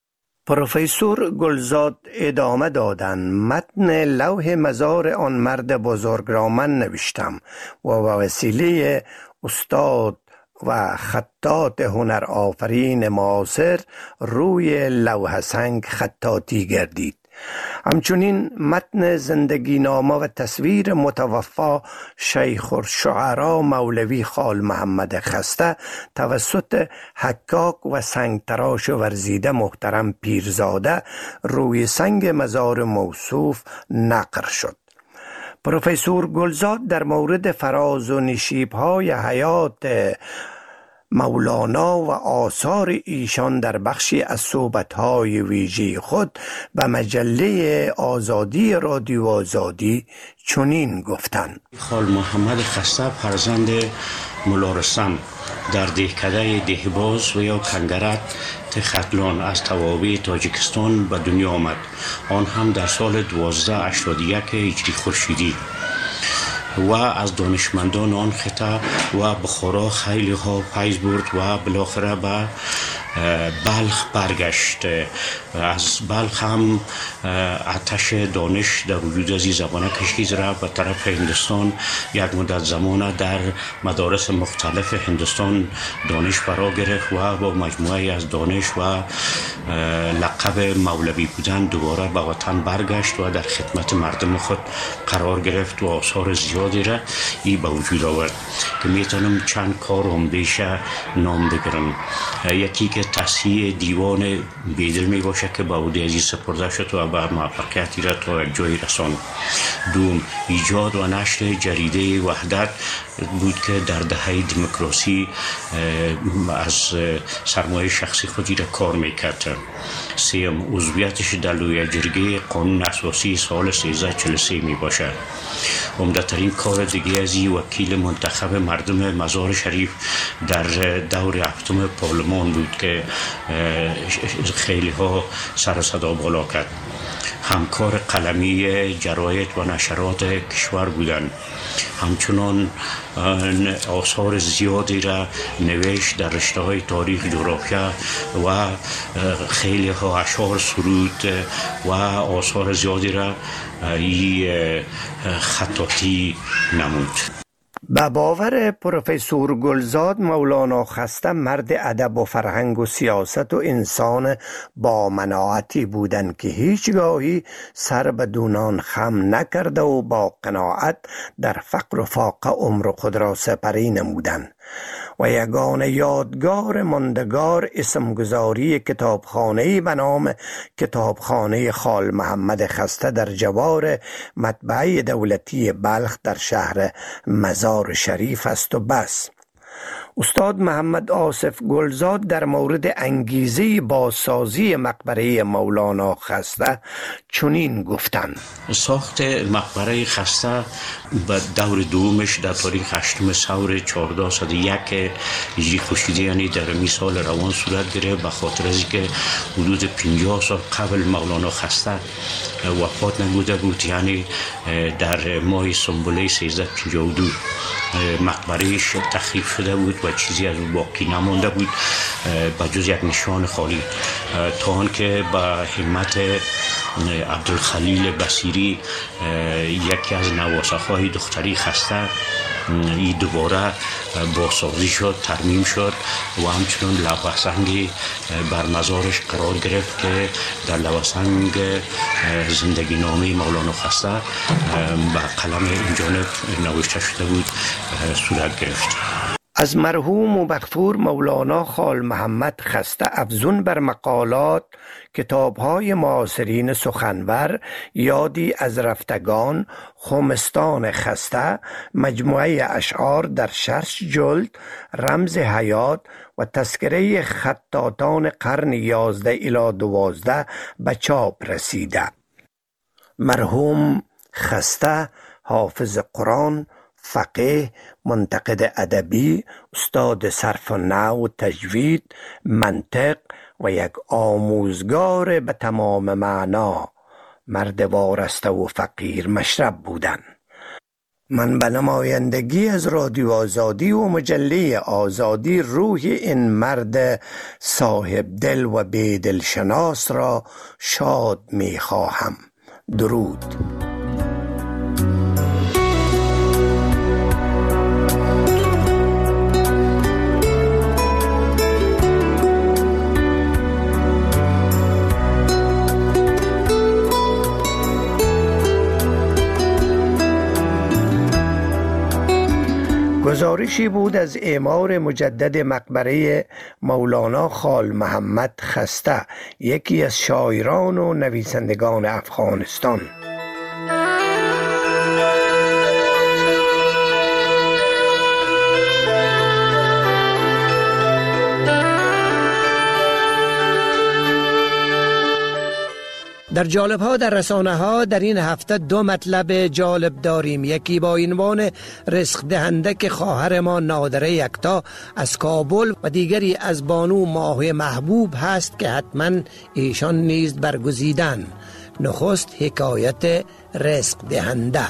پروفسور گلزاد ادامه دادند متن لوح مزار آن مرد بزرگ را من نوشتم و به وسیله استاد و خطاط هنر آفرین معاصر روی لوح سنگ خطاطی گردید. همچنین متن زندگی نامه و تصویر متوفا شیخ الشعراء مولوی خال محمد خسته توسط حکاک و سنگ تراش ورزیده محترم پیرزاده روی سنگ مزار موصوف نقر شد. پروفسور گلزاد در مورد فراز و نشیب‌های حیات مولانا و آثار ایشان در بخشی از صحبت‌های ویژه خود به مجله آزادی رادیو آزادی چنین گفتند: خال محمد خسته فرزند ملا رستم در دهکده دهباز و یا کنگرک تختلان از توابع تاجیکستان به دنیا آمد، آن هم در سال دوازده هشتاد و یک هجری خورشیدی و از دانشمندان آن خطه و بخارا خیلی ها پیز برد و بالاخره به بلخ برگشت. از بلخ هم آتش دانش در وجود از این زبانه کشید را به طرف هندوستان. یک مدت زمان در مدارس مختلف هندوستان دانش فرا گرفت و با مجموعه از دانش و لقب مولوی بودن دوباره به وطن برگشت و در خدمت مردم خود قرار گرفت و آثار زیادی را ای به وجود آورد که میتونم چند کار هم بیشه نام بگیرم. یکی که تصحیح دیوان بیدل می باشه که با عهده عزیز سپرده شد و به موفقیتی را تا یک جای رساند. دوم، ایجاد و نشر جریده وحدت بود که در دهه دموکراسی از سرمایه شخصی خودی را کار میکرد. سیم، عضویتش در لوی جرگه قانون اساسی سال سیزده و چهل و سه می باشد. عمده‌ترین کار دیگه از این وکیل منتخب مردم مزار شریف در دور هفتم پارلمان بود که خیلی ها سر و صدا بالا کرد. همکار قلمی جراید و نشرات کشور بودند. همچنان آثار زیادی را نوشت در رشته های تاریخ، جغرافیا و خیلی ها اشعار سرود و آثار زیادی را ای خطاطی نمود. به باور پروفسور گلزاد، مولانا خسته مرد ادب و فرهنگ و سیاست و انسان با مناعتی بودند که هیچگاهی سر به دونان خم نکرده و با قناعت در فقر و فاقه عمر خود را سپری نمودند. و یگان یادگار ماندگار اسمگذاری کتابخانه‌ای به نام کتابخانه خال محمد خسته در جوار مطبعه دولتی بلخ در شهر مزار شریف است و بس. استاد محمد آصف گلزاد در مورد انگیزه بازسازی مقبره مولانا خسته چنین گفتند: ساخت مقبره خسته به دور دومش در تاریخ هشتم سور چهارده صد و یک هجری خورشیدی، یعنی در می سال روان صورت گرفت، به خاطر از که حدود پنجاه سال قبل مولانا خسته وفات نموده بود، یعنی در ماه سنبله سیزده پنجاه و دو مقبرهش تخریب شده بود و چیزی از اون باقی نمانده بود به جز یک نشان خالی، تا آنکه به همت عبدالخلیل بصیری یکی از نواسخ‌های دختری خسته این دوباره بازسازی شد، ترمیم شد و همچنان لوح سنگی بر مزارش قرار گرفت که در لوح سنگ زندگی نامه مولانا خسته به قلم این جانب نوشته شده بود صورت گرفت. از مرحوم و مغفور مولانا خال محمد خسته افزون بر مقالات، کتاب‌های معاصرین سخنور، یادی از رفتگان، خمستان خسته، مجموعه اشعار در شش جلد، رمز حیات و تذکره خطاطان قرن یازده الی دوازده به چاپ رسیده. مرحوم خسته حافظ قرآن، فقیه، منتقد ادبی، استاد صرف نحو و تجوید، منطق و یک آموزگار به تمام معنا، مرد وارسته و فقیر مشرب بودند. من به نمایندگی از رادیو آزادی و مجله آزادی روح این مرد صاحب دل و بیدل شناس را شاد می خواهم. درود. گزارشی بود از اعمار مجدد مقبره مولانا خال محمد خسته، یکی از شاعران و نویسندگان افغانستان. در جالب ها در رسانه ها در این هفته دو مطلب جالب داریم. یکی با عنوان رزق دهنده که خواهر ما نادره یکتا از کابل و دیگری از بانو ماه محبوب هست که حتما ایشان نیز برگزیدن. نخست حکایت رزق دهنده.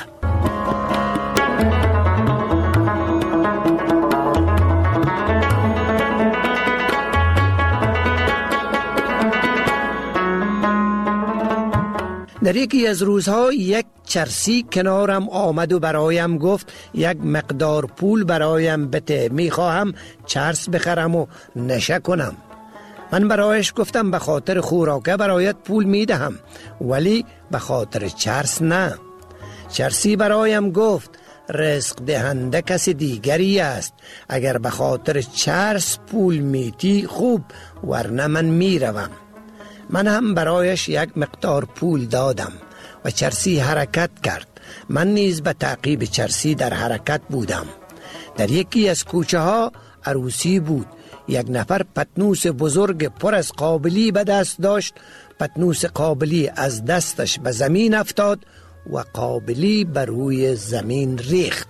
در یکی از روزها یک چرسی کنارم آمد و برایم گفت یک مقدار پول برایم بده، میخواهم چرس بخرم و نشه کنم. من برایش گفتم به خاطر خوراکه برایت پول میدهم ولی به خاطر چرس نه. چرسی برایم گفت رزق دهنده کسی دیگری است، اگر به خاطر چرس پول میتی خوب، ورنه من میروم. من هم برایش یک مقدار پول دادم و چرسی حرکت کرد. من نیز به تعقیب چرسی در حرکت بودم. در یکی از کوچه ها عروسی بود. یک نفر پتنوس بزرگ پر از قابلی به دست داشت. پتنوس قابلی از دستش به زمین افتاد و قابلی بر روی زمین ریخت.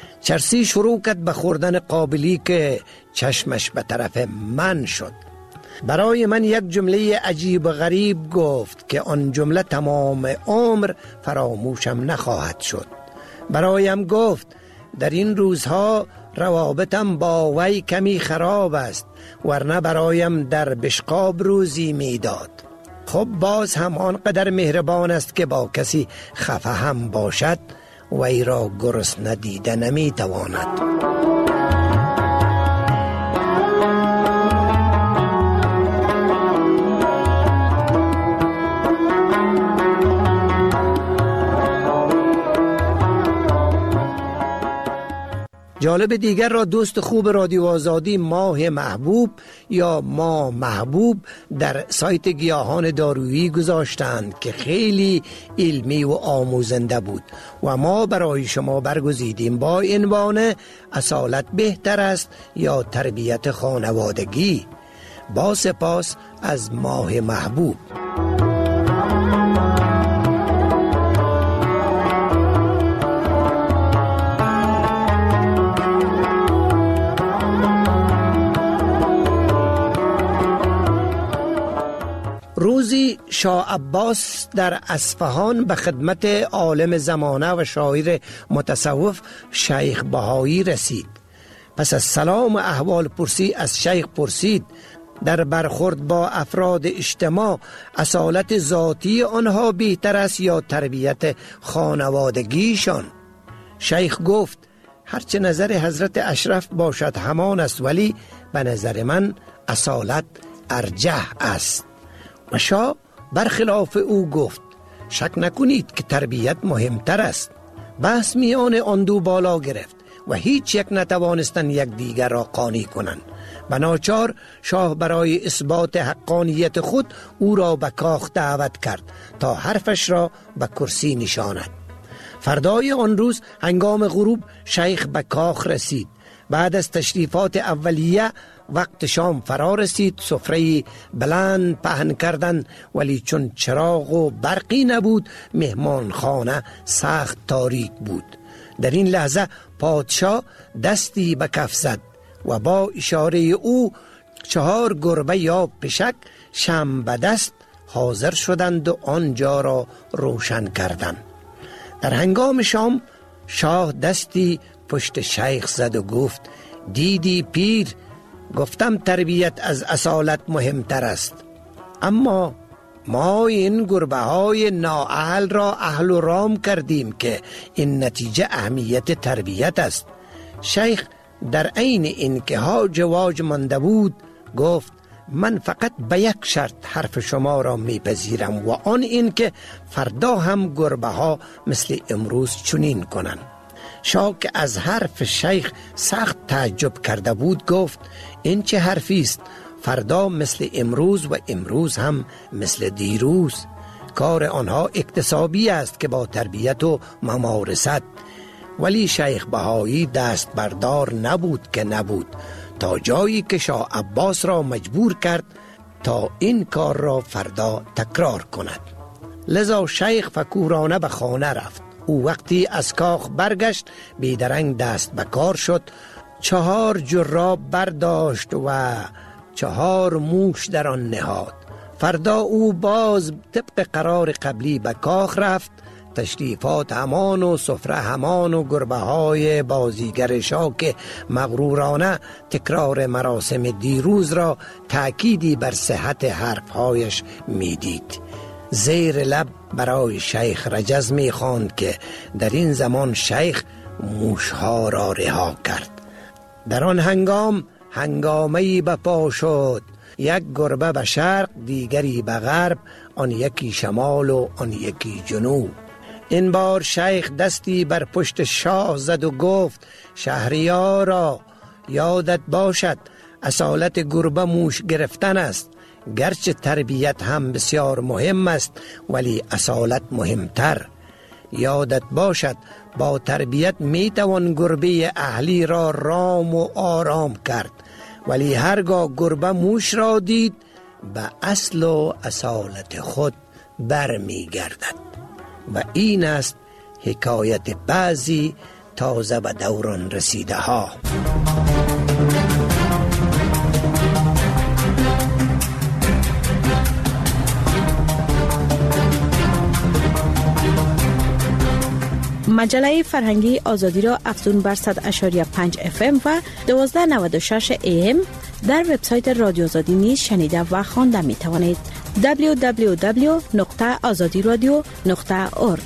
چرسی شروع کرد به خوردن قابلی که چشمش به طرف من شد. برای من یک جمله عجیب و غریب گفت که آن جمله تمام عمر فراموشم نخواهد شد. برایم گفت در این روزها روابطم با وی کمی خراب است، ورنه برایم در بشقاب روزی میداد. خب باز هم آنقدر مهربان است که با کسی خفه هم باشد وی را گرسنه دیده نمیتواند. جالب دیگر را دوست خوب رادیو آزادی ماه محبوب یا ما محبوب در سایت گیاهان دارویی گذاشتند که خیلی علمی و آموزنده بود و ما برای شما برگزیدیم با عنوان اصالت بهتر است یا تربیت خانوادگی. با سپاس از ماه محبوب. روزی شاه عباس در اصفهان به خدمت عالم زمانه و شاعر متصوف شیخ بهایی رسید. پس از سلام و احوال پرسی از شیخ پرسید در برخورد با افراد اجتماع اصالت ذاتی آنها بهتر است یا تربیت خانوادگیشان؟ شیخ گفت هرچه نظر حضرت اشرف باشد همان است، ولی به نظر من اصالت ارجح است. و شاه برخلاف او گفت شک نکنید که تربیت مهمتر است. بحث میان آن دو بالا گرفت و هیچ یک نتوانستند یک دیگر را قانع کنند. بناچار شاه برای اثبات حقانیت خود او را به کاخ دعوت کرد تا حرفش را به کرسی نشاند. فردای آن روز هنگام غروب شیخ به کاخ رسید. بعد از تشریفات اولیه وقت شام فرا رسید. سفره بلند پهن کردند، ولی چون چراغ و برقی نبود مهمان خانه سخت تاریک بود. در این لحظه پادشاه دستی به کف زد و با اشاره او چهار گربه یا پشک شم به دست حاضر شدند و آنجا را روشن کردند. در هنگام شام شاه دستی پشت شیخ زد و گفت دیدی پیر، گفتم تربیت از اصالت مهمتر است، اما ما این گربه های نااهل را اهل و رام کردیم که این نتیجه اهمیت تربیت است. شیخ در عین این که هاج واج مانده بود گفت من فقط به یک شرط حرف شما را میپذیرم و آن این که فردا هم گربه ها مثل امروز چنین کنند. شاه که از حرف شیخ سخت تعجب کرده بود گفت این چه حرفی است؟ فردا مثل امروز و امروز هم مثل دیروز. کار آنها اکتسابی است که با تربیت و ممارست. ولی شیخ بهایی دست بردار نبود که نبود، تا جایی که شاه عباس را مجبور کرد تا این کار را فردا تکرار کند. لذا شیخ فکورانه به خانه رفت. او وقتی از کاخ برگشت بیدرنگ دست به کار شد. چهار جراب برداشت و چهار موش در آن نهاد. فردا او باز طبق قرار قبلی به کاخ رفت. تشریفات همان و سفره همان و گربه های بازیگر شاک مغرورانه تکرار مراسم دیروز را تأکیدی بر صحت حرفهایش میدید. زیر لب برای شیخ رجز می خواند که در این زمان شیخ موشها را رها کرد. در آن هنگام هنگامه‌ای بپا شد. یک گربه به شرق، دیگری به غرب، آن یکی شمال و آن یکی جنوب. این بار شیخ دستی بر پشت شاه زد و گفت شهریارا، یادت باشد اصالت گربه موش گرفتن است. گرچه تربیت هم بسیار مهم است، ولی اصالت مهمتر. یادت باشد با تربیت می توان گربه اهلی را رام و آرام کرد، ولی هرگاه گربه موش را دید به اصل و اصالت خود بر می گردد. و این است حکایت بعضی تازه به دوران رسیده ها. مجله فرهنگی آزادی را افزون بر صد و پنج اف ام و دوازده نود و شش ای ام در وبسایت رادیو آزادی نیز شنیده و خوانده می توانید. دبلیو دبلیو دبلیو نقطه آزادی رادیو نقطه اورگ.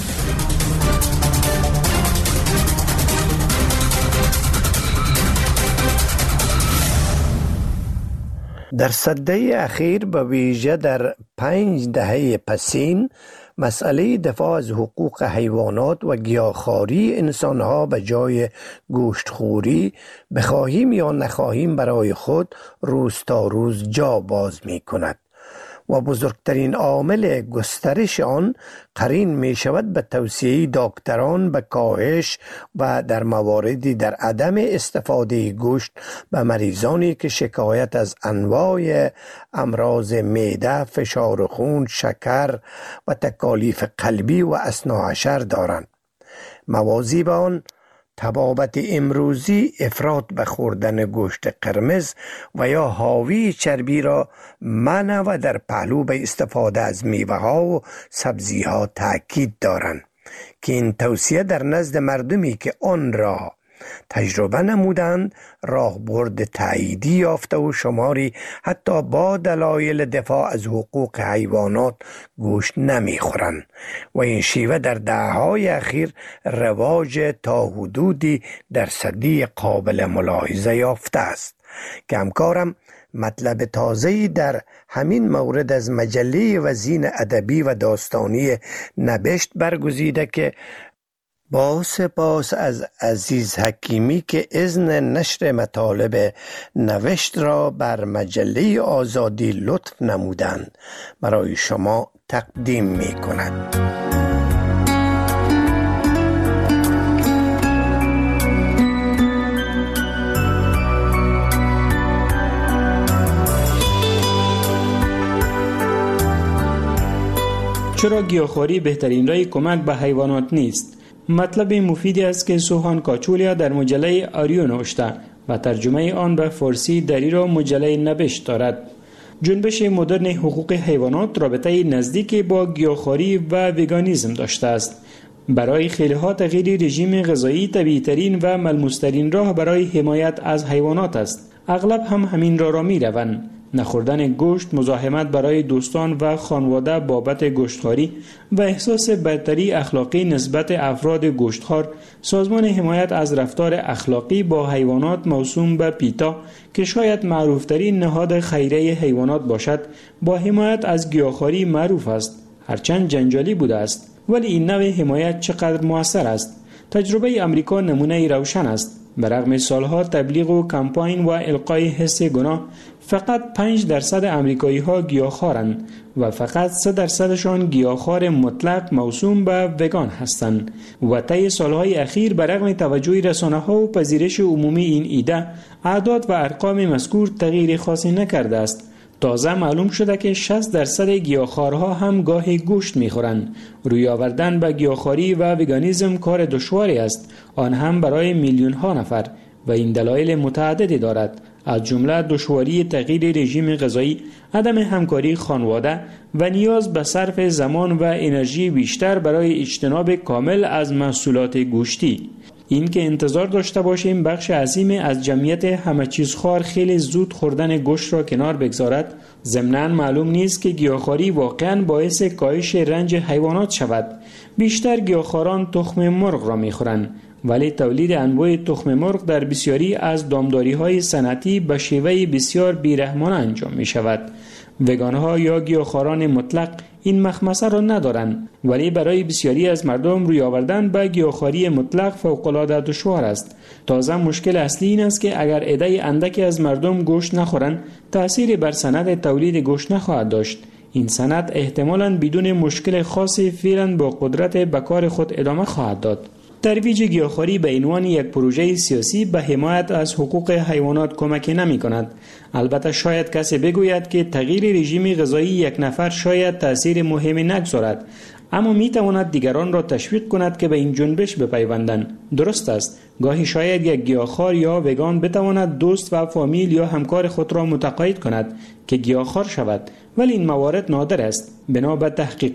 در سده اخیر به ویژه در پنج دهه پسین مسئله دفاع از حقوق حیوانات و گیاهخواری انسانها به جای گوشتخوری بخواهیم یا نخواهیم برای خود روز تا روز جا باز می کند و بزرگترین عامل گسترش آن قرین می شود به توصیه دکتران به کاهش و در مواردی در عدم استفاده گوشت به مریضانی که شکایت از انواع امراض معده، فشار خون، شکر و تکالیف قلبی و اثناعشر دارند. موازی به آن طبابت امروزی افراط به خوردن گوشت قرمز و یا حاوی چربی را منع و در پهلو به استفاده از میوه ها و سبزی ها تاکید دارند که این توصیه در نزد مردمی که آن را تجربه نمودند راهبرد تاییدی یافته و شماری حتی با دلایل دفاع از حقوق حیوانات گوشت نمیخورند و این شیوه در دهه‌های اخیر رواج تا حدودی درصدی قابل ملاحظه یافته است که همکارم مطلب تازه‌ای در همین مورد از مجله وزین ادبی و داستانی نبشت برگزیده که با سپاس از عزیز حکیمی که اذن نشر مطالب نوشت را بر مجله آزادی لطف نمودند برای شما تقدیم می کند. چرا گیاهخواری بهترین راه کمک به حیوانات نیست؟ مطلب مفیدی است که سوهان کاچولیا در مجله آریو نوشته و ترجمه آن به فارسی در ایران مجله نبشت دارد. جنبش مدرن حقوق حیوانات رابطه نزدیکی با گیاهخواری و ویگانیسم داشته است. برای خیلی ها تغییر رژیم غذایی طبیعی ترین و ملموس ترین راه برای حمایت از حیوانات است. اغلب هم همین راه را می روند. نخوردن گوشت، مزاحمت برای دوستان و خانواده بابت گوشتخواری و احساس برتری اخلاقی نسبت افراد گوشتخوار، سازمان حمایت از رفتار اخلاقی با حیوانات موسوم به پیتا که شاید معروفترین نهاد خیریه حیوانات باشد، با حمایت از گیاهخواری معروف است. هرچند جنجالی بوده است، ولی این نوع حمایت چقدر مؤثر است؟ تجربه امریکا نمونه روشن است. برغم سالها تبلیغ و کمپاین و القای حس گناه، فقط پنج درصد امریکایی ها گیاهخوارند و فقط سه درصدشان گیاهخوار مطلق موسوم به وگان هستند و طی سالهای اخیر برغم توجه رسانه ها و پذیرش عمومی این ایده، اعداد و ارقام مذکور تغییر خاصی نکرده است. تازه معلوم شده که شصت درصد گیاهخوارها هم گاهی گوشت میخورند. روی آوردن به گیاهخواری و وگانیسم کار دشواری است، آن هم برای میلیون ها نفر، و این دلایل متعددی دارد، از جمله دشواری تغییر رژیم غذایی، عدم همکاری خانواده و نیاز به صرف زمان و انرژی بیشتر برای اجتناب کامل از محصولات گوشتی. این که انتظار داشته باشیم بخش عظیمی از جمعیت همه چیز خوار خیلی زود خوردن گوشت را کنار بگذارد، ضمناً معلوم نیست که گیاهخواری واقعاً باعث کاهش رنج حیوانات شود. بیشتر گیاهخواران تخم مرغ را می‌خورند، ولی تولید انواع تخم مرغ در بسیاری از دامداری‌های صنعتی به شیوه بسیار بیرحمانه انجام می‌شود. وگان‌ها یا گیاهخواران مطلق این مخمسه را ندارند، ولی برای بسیاری از مردم روی آوردن به گیاهخواری مطلق فوق‌العاده دشوار است. تازه مشکل اصلی این است که اگر عده اندکی از مردم گوشت نخورند، تأثیری بر صنعت تولید گوشت نخواهد داشت. این صنعت احتمالاً بدون مشکل خاصی فعلاً با قدرت به کار خود ادامه خواهد داد. ترویج گیاهخواری به عنوان یک پروژه سیاسی به حمایت از حقوق حیوانات کمک نمی کند. البته شاید کسی بگوید که تغییر رژیم غذایی یک نفر شاید تأثیر مهمی نگذارد، اما می تواند دیگران را تشویق کند که به این جنبش بپیوندند. درست است، گاهی شاید یک گیاهخوار یا وگان بتواند دوست و فامیل یا همکار خود را متقاعد کند که گیاهخوار شود، ولی این موارد نادر است. بنا به تحقیقات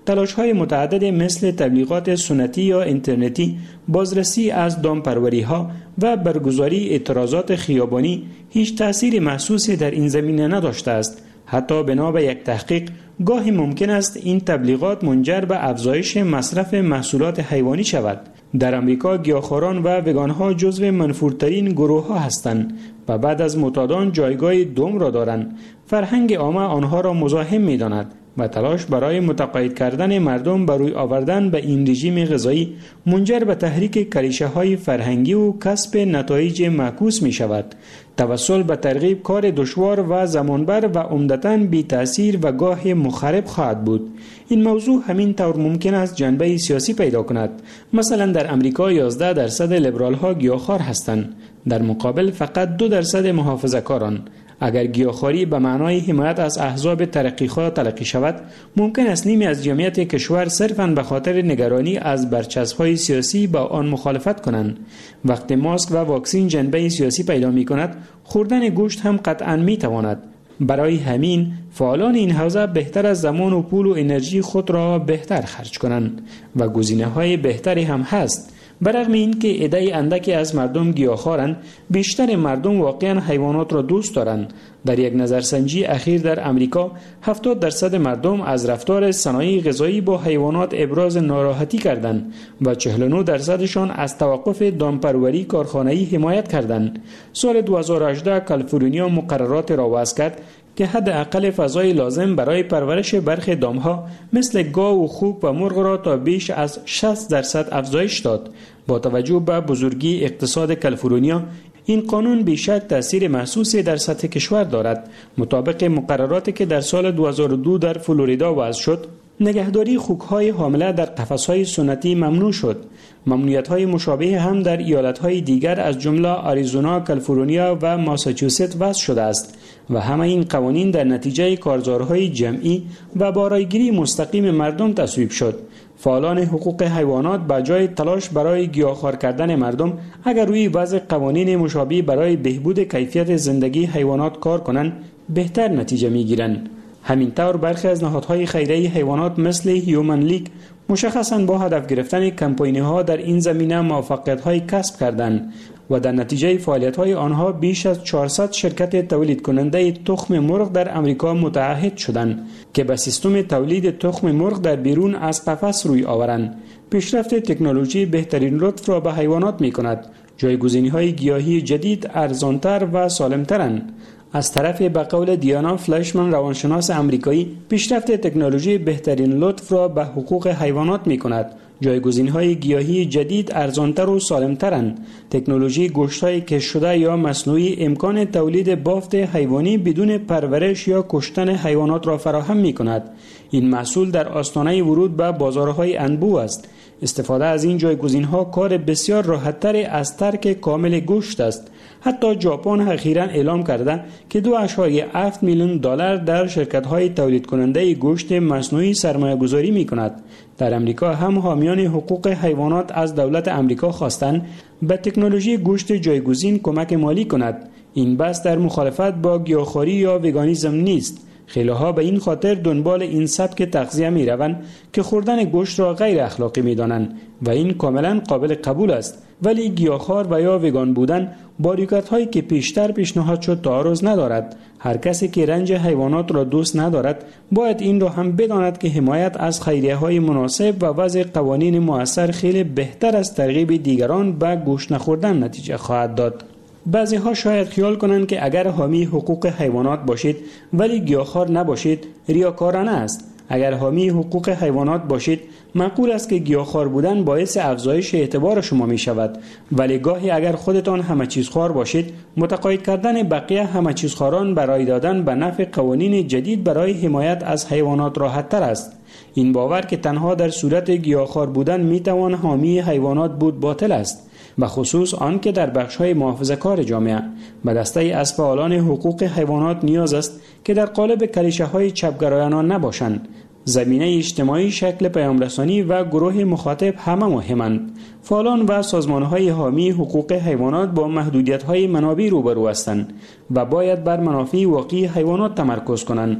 تلاش‌های متعدد مثل تبلیغات سنتی یا اینترنتی، بازرسی از دامپروری‌ها و برگزاری اعتراضات خیابانی هیچ تأثیر محسوسی در این زمینه نداشته است. حتی بنا به یک تحقیق گاهی ممکن است این تبلیغات منجر به افزایش مصرف محصولات حیوانی شود. در امریکا گیاهخواران و وگان‌ها جزو منفورترین گروه‌ها هستند و بعد از معتادان جایگاه دوم را دارند. فرهنگ عامه آنها را مزاحم می‌داند و تلاش برای متقاعد کردن مردم بر روی آوردن به این رژیم غذایی منجر به تحریک کلیشه‌های فرهنگی و کسب نتایج معکوس می شود. توسل به ترغیب کار دشوار و زمانبر و عمدتاً بی تأثیر و گاه مخرب خواهد بود. این موضوع همین طور ممکن است جنبه سیاسی پیدا کند. مثلا در امریکا یازده درصد لیبرال ها گیاهخوار هستند، در مقابل فقط دو درصد محافظه‌کاران. اگر گیاهخواری به معنای حمایت از احزاب ترقیخواه تلقی شود، ممکن است نیمی از جمعیت کشور صرفاً به خاطر نگرانی از برچسب‌های سیاسی با آن مخالفت کنند. وقتی ماسک و واکسین جنبه سیاسی پیدا می‌کند، خوردن گوشت هم قطعاً می‌تواند. برای همین فعالان این حوزه بهتر از زمان و پول و انرژی خود را بهتر خرج کنند و گزینه‌های بهتری هم هست. برغم این که عده اندکی از مردم گیاهخوارند، بیشتر مردم واقعا حیوانات را دوست دارند. در یک نظرسنجی اخیر در امریکا هفتاد درصد مردم از رفتار صنایع غذایی با حیوانات ابراز ناراحتی کردند و چهل و نه درصدشان از توقف دامپروری کارخانه‌ای حمایت کردند. سال دو هزار و هجده کالیفرنیا مقررات را وضع کرد که حداقل فضای لازم برای پرورش برخی دامها مثل گاو و خوک و مرغ را تا بیش از شصت درصد افزایش داد. با توجه به بزرگی اقتصاد کالیفرنیا، این قانون بیشک تأثیر محسوسی در سطح کشور دارد. مطابق مقرراتی که در سال دو هزار و دو در فلوریدا وضع شد، نگهداری خوک‌های حامله در قفس‌های سنتی ممنوع شد. ممنوعیت‌های مشابه هم در ایالت‌های دیگر از جمله آریزونا، کالیفرنیا و ماساچوست وضع شده است و همه این قوانین در نتیجه کارزارهای جمعی و با رایگیری مستقیم مردم تصویب شد. فعالان حقوق حیوانات با جای تلاش برای گیاهخوار کردن مردم، اگر روی وضع قوانین مشابه برای بهبود کیفیت زندگی حیوانات کار کنند، بهتر نتیجه می‌گیرند. همین طور برخی از نهادهای خیریه حیوانات مثل هیومن لیگ مشخصاً با هدف گرفتن کمپاین‌ها در این زمینه موفقیت‌های کسب کردند و در نتیجه فعالیت‌های آنها بیش از چهارصد شرکت تولید کننده تخم مرغ در امریکا متعهد شدند که به سیستم تولید تخم مرغ در بیرون از قفس روی آورند. پیشرفت تکنولوژی بهترین لطف را به حیوانات می‌کند. جایگزینی‌های گیاهی جدید ارزان‌تر و سالم‌ترند. از طرف به قول دیانا فلشمن روانشناس امریکایی، پیشرفت تکنولوژی بهترین لطف را به حقوق حیوانات می کند. جایگزین‌های گیاهی جدید ارزانتر و سالمترند. تکنولوژی گوشت‌های کش شده یا مصنوعی امکان تولید بافت حیوانی بدون پرورش یا کشتن حیوانات را فراهم می کند. این محصول در آستانه ورود به بازارهای انبوه است. استفاده از این جایگزین‌ها کار بسیار راحت‌تر از ترک کامل گوشت است. حتی ژاپن اخیراً اعلام کرده که دو ممیز هفت میلیون دلار در شرکت‌های تولید کننده گوشت مصنوعی سرمایه‌گذاری می‌کند. در امریکا هم حامیان حقوق حیوانات از دولت امریکا خواستند به تکنولوژی گوشت جایگزین کمک مالی کند. این بحث در مخالفت با گیاهخواری یا وگانیسم نیست. خیلی‌ها به این خاطر دنبال این سبک تغذیه می‌روند که خوردن گوشت را غیر اخلاقی می‌دانند و این کاملا قابل قبول است. ولی گیاهخوار و یا وگان بودن باریکی‌هایی که پیشتر پیشنهاد شد تعارض ندارد. هر کسی که رنج حیوانات را دوست ندارد باید این را هم بداند که حمایت از خیریه‌های مناسب و وضع قوانین مؤثر خیلی بهتر از ترغیب دیگران به گوشت نخوردن نتیجه خواهد داد. بعضی ها شاید خیال کنند که اگر حامی حقوق حیوانات باشید ولی گیاهخوار نباشید ریاکارانه است. اگر حامی حقوق حیوانات باشید معقول است که گیاهخوار بودن باعث افزایش اعتبار شما می شود، ولی گاهی اگر خودتان همه چیز خوار باشید، متقاعد کردن بقیه همه چیز خواران برای دادن به نفع قوانین جدید برای حمایت از حیوانات راحت تر است. این باور که تنها در صورت گیاهخوار بودن می توان حامی حیوانات بود باطل است، به خصوص آن که در بخش‌های محافظه‌کار جامعه. به دسته از فعالان حقوق حیوانات نیاز است که در قالب کلیشه‌های چپگرایانه نباشند. زمینه اجتماعی، شکل پیام‌رسانی و گروه مخاطب همه مهمند. فعالان و سازمان‌های حامی حقوق حیوانات با محدودیت‌های منابع روبرو هستند و باید بر منافع واقعی حیوانات تمرکز کنند.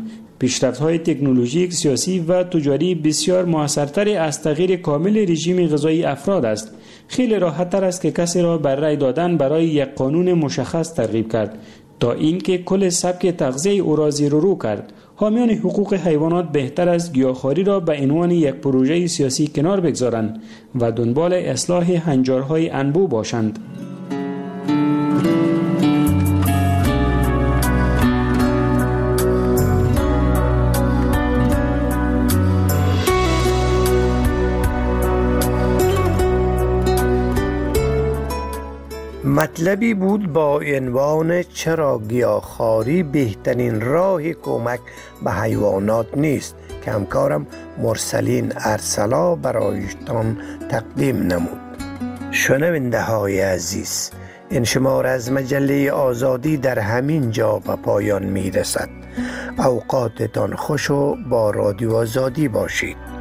پیشرفت‌های تکنولوژیک، سیاسی و تجاری بسیار موثرتر از تغییر کامل رژیم غذایی افراد است. خیلی راحت‌تر است که کسی را بر رأی دادن برای یک قانون مشخص ترغیب کرد تا اینکه کل سبک تغذیه او را زیر و رو کرد. حامیان حقوق حیوانات بهتر است گیاهخواری را به عنوان یک پروژه سیاسی کنار بگذارند و دنبال اصلاح هنجارهای انبوه باشند. مطلبی بود با عنوان چرا گیاهخواری بهترین راه کمک به حیوانات نیست که همکارم مرسلین ارسلا برایشان تقدیم نمود. شنونده های عزیز، این شماره از مجله آزادی در همین جا به پایان می رسد. اوقاتتان خوش و با رادیو آزادی باشید.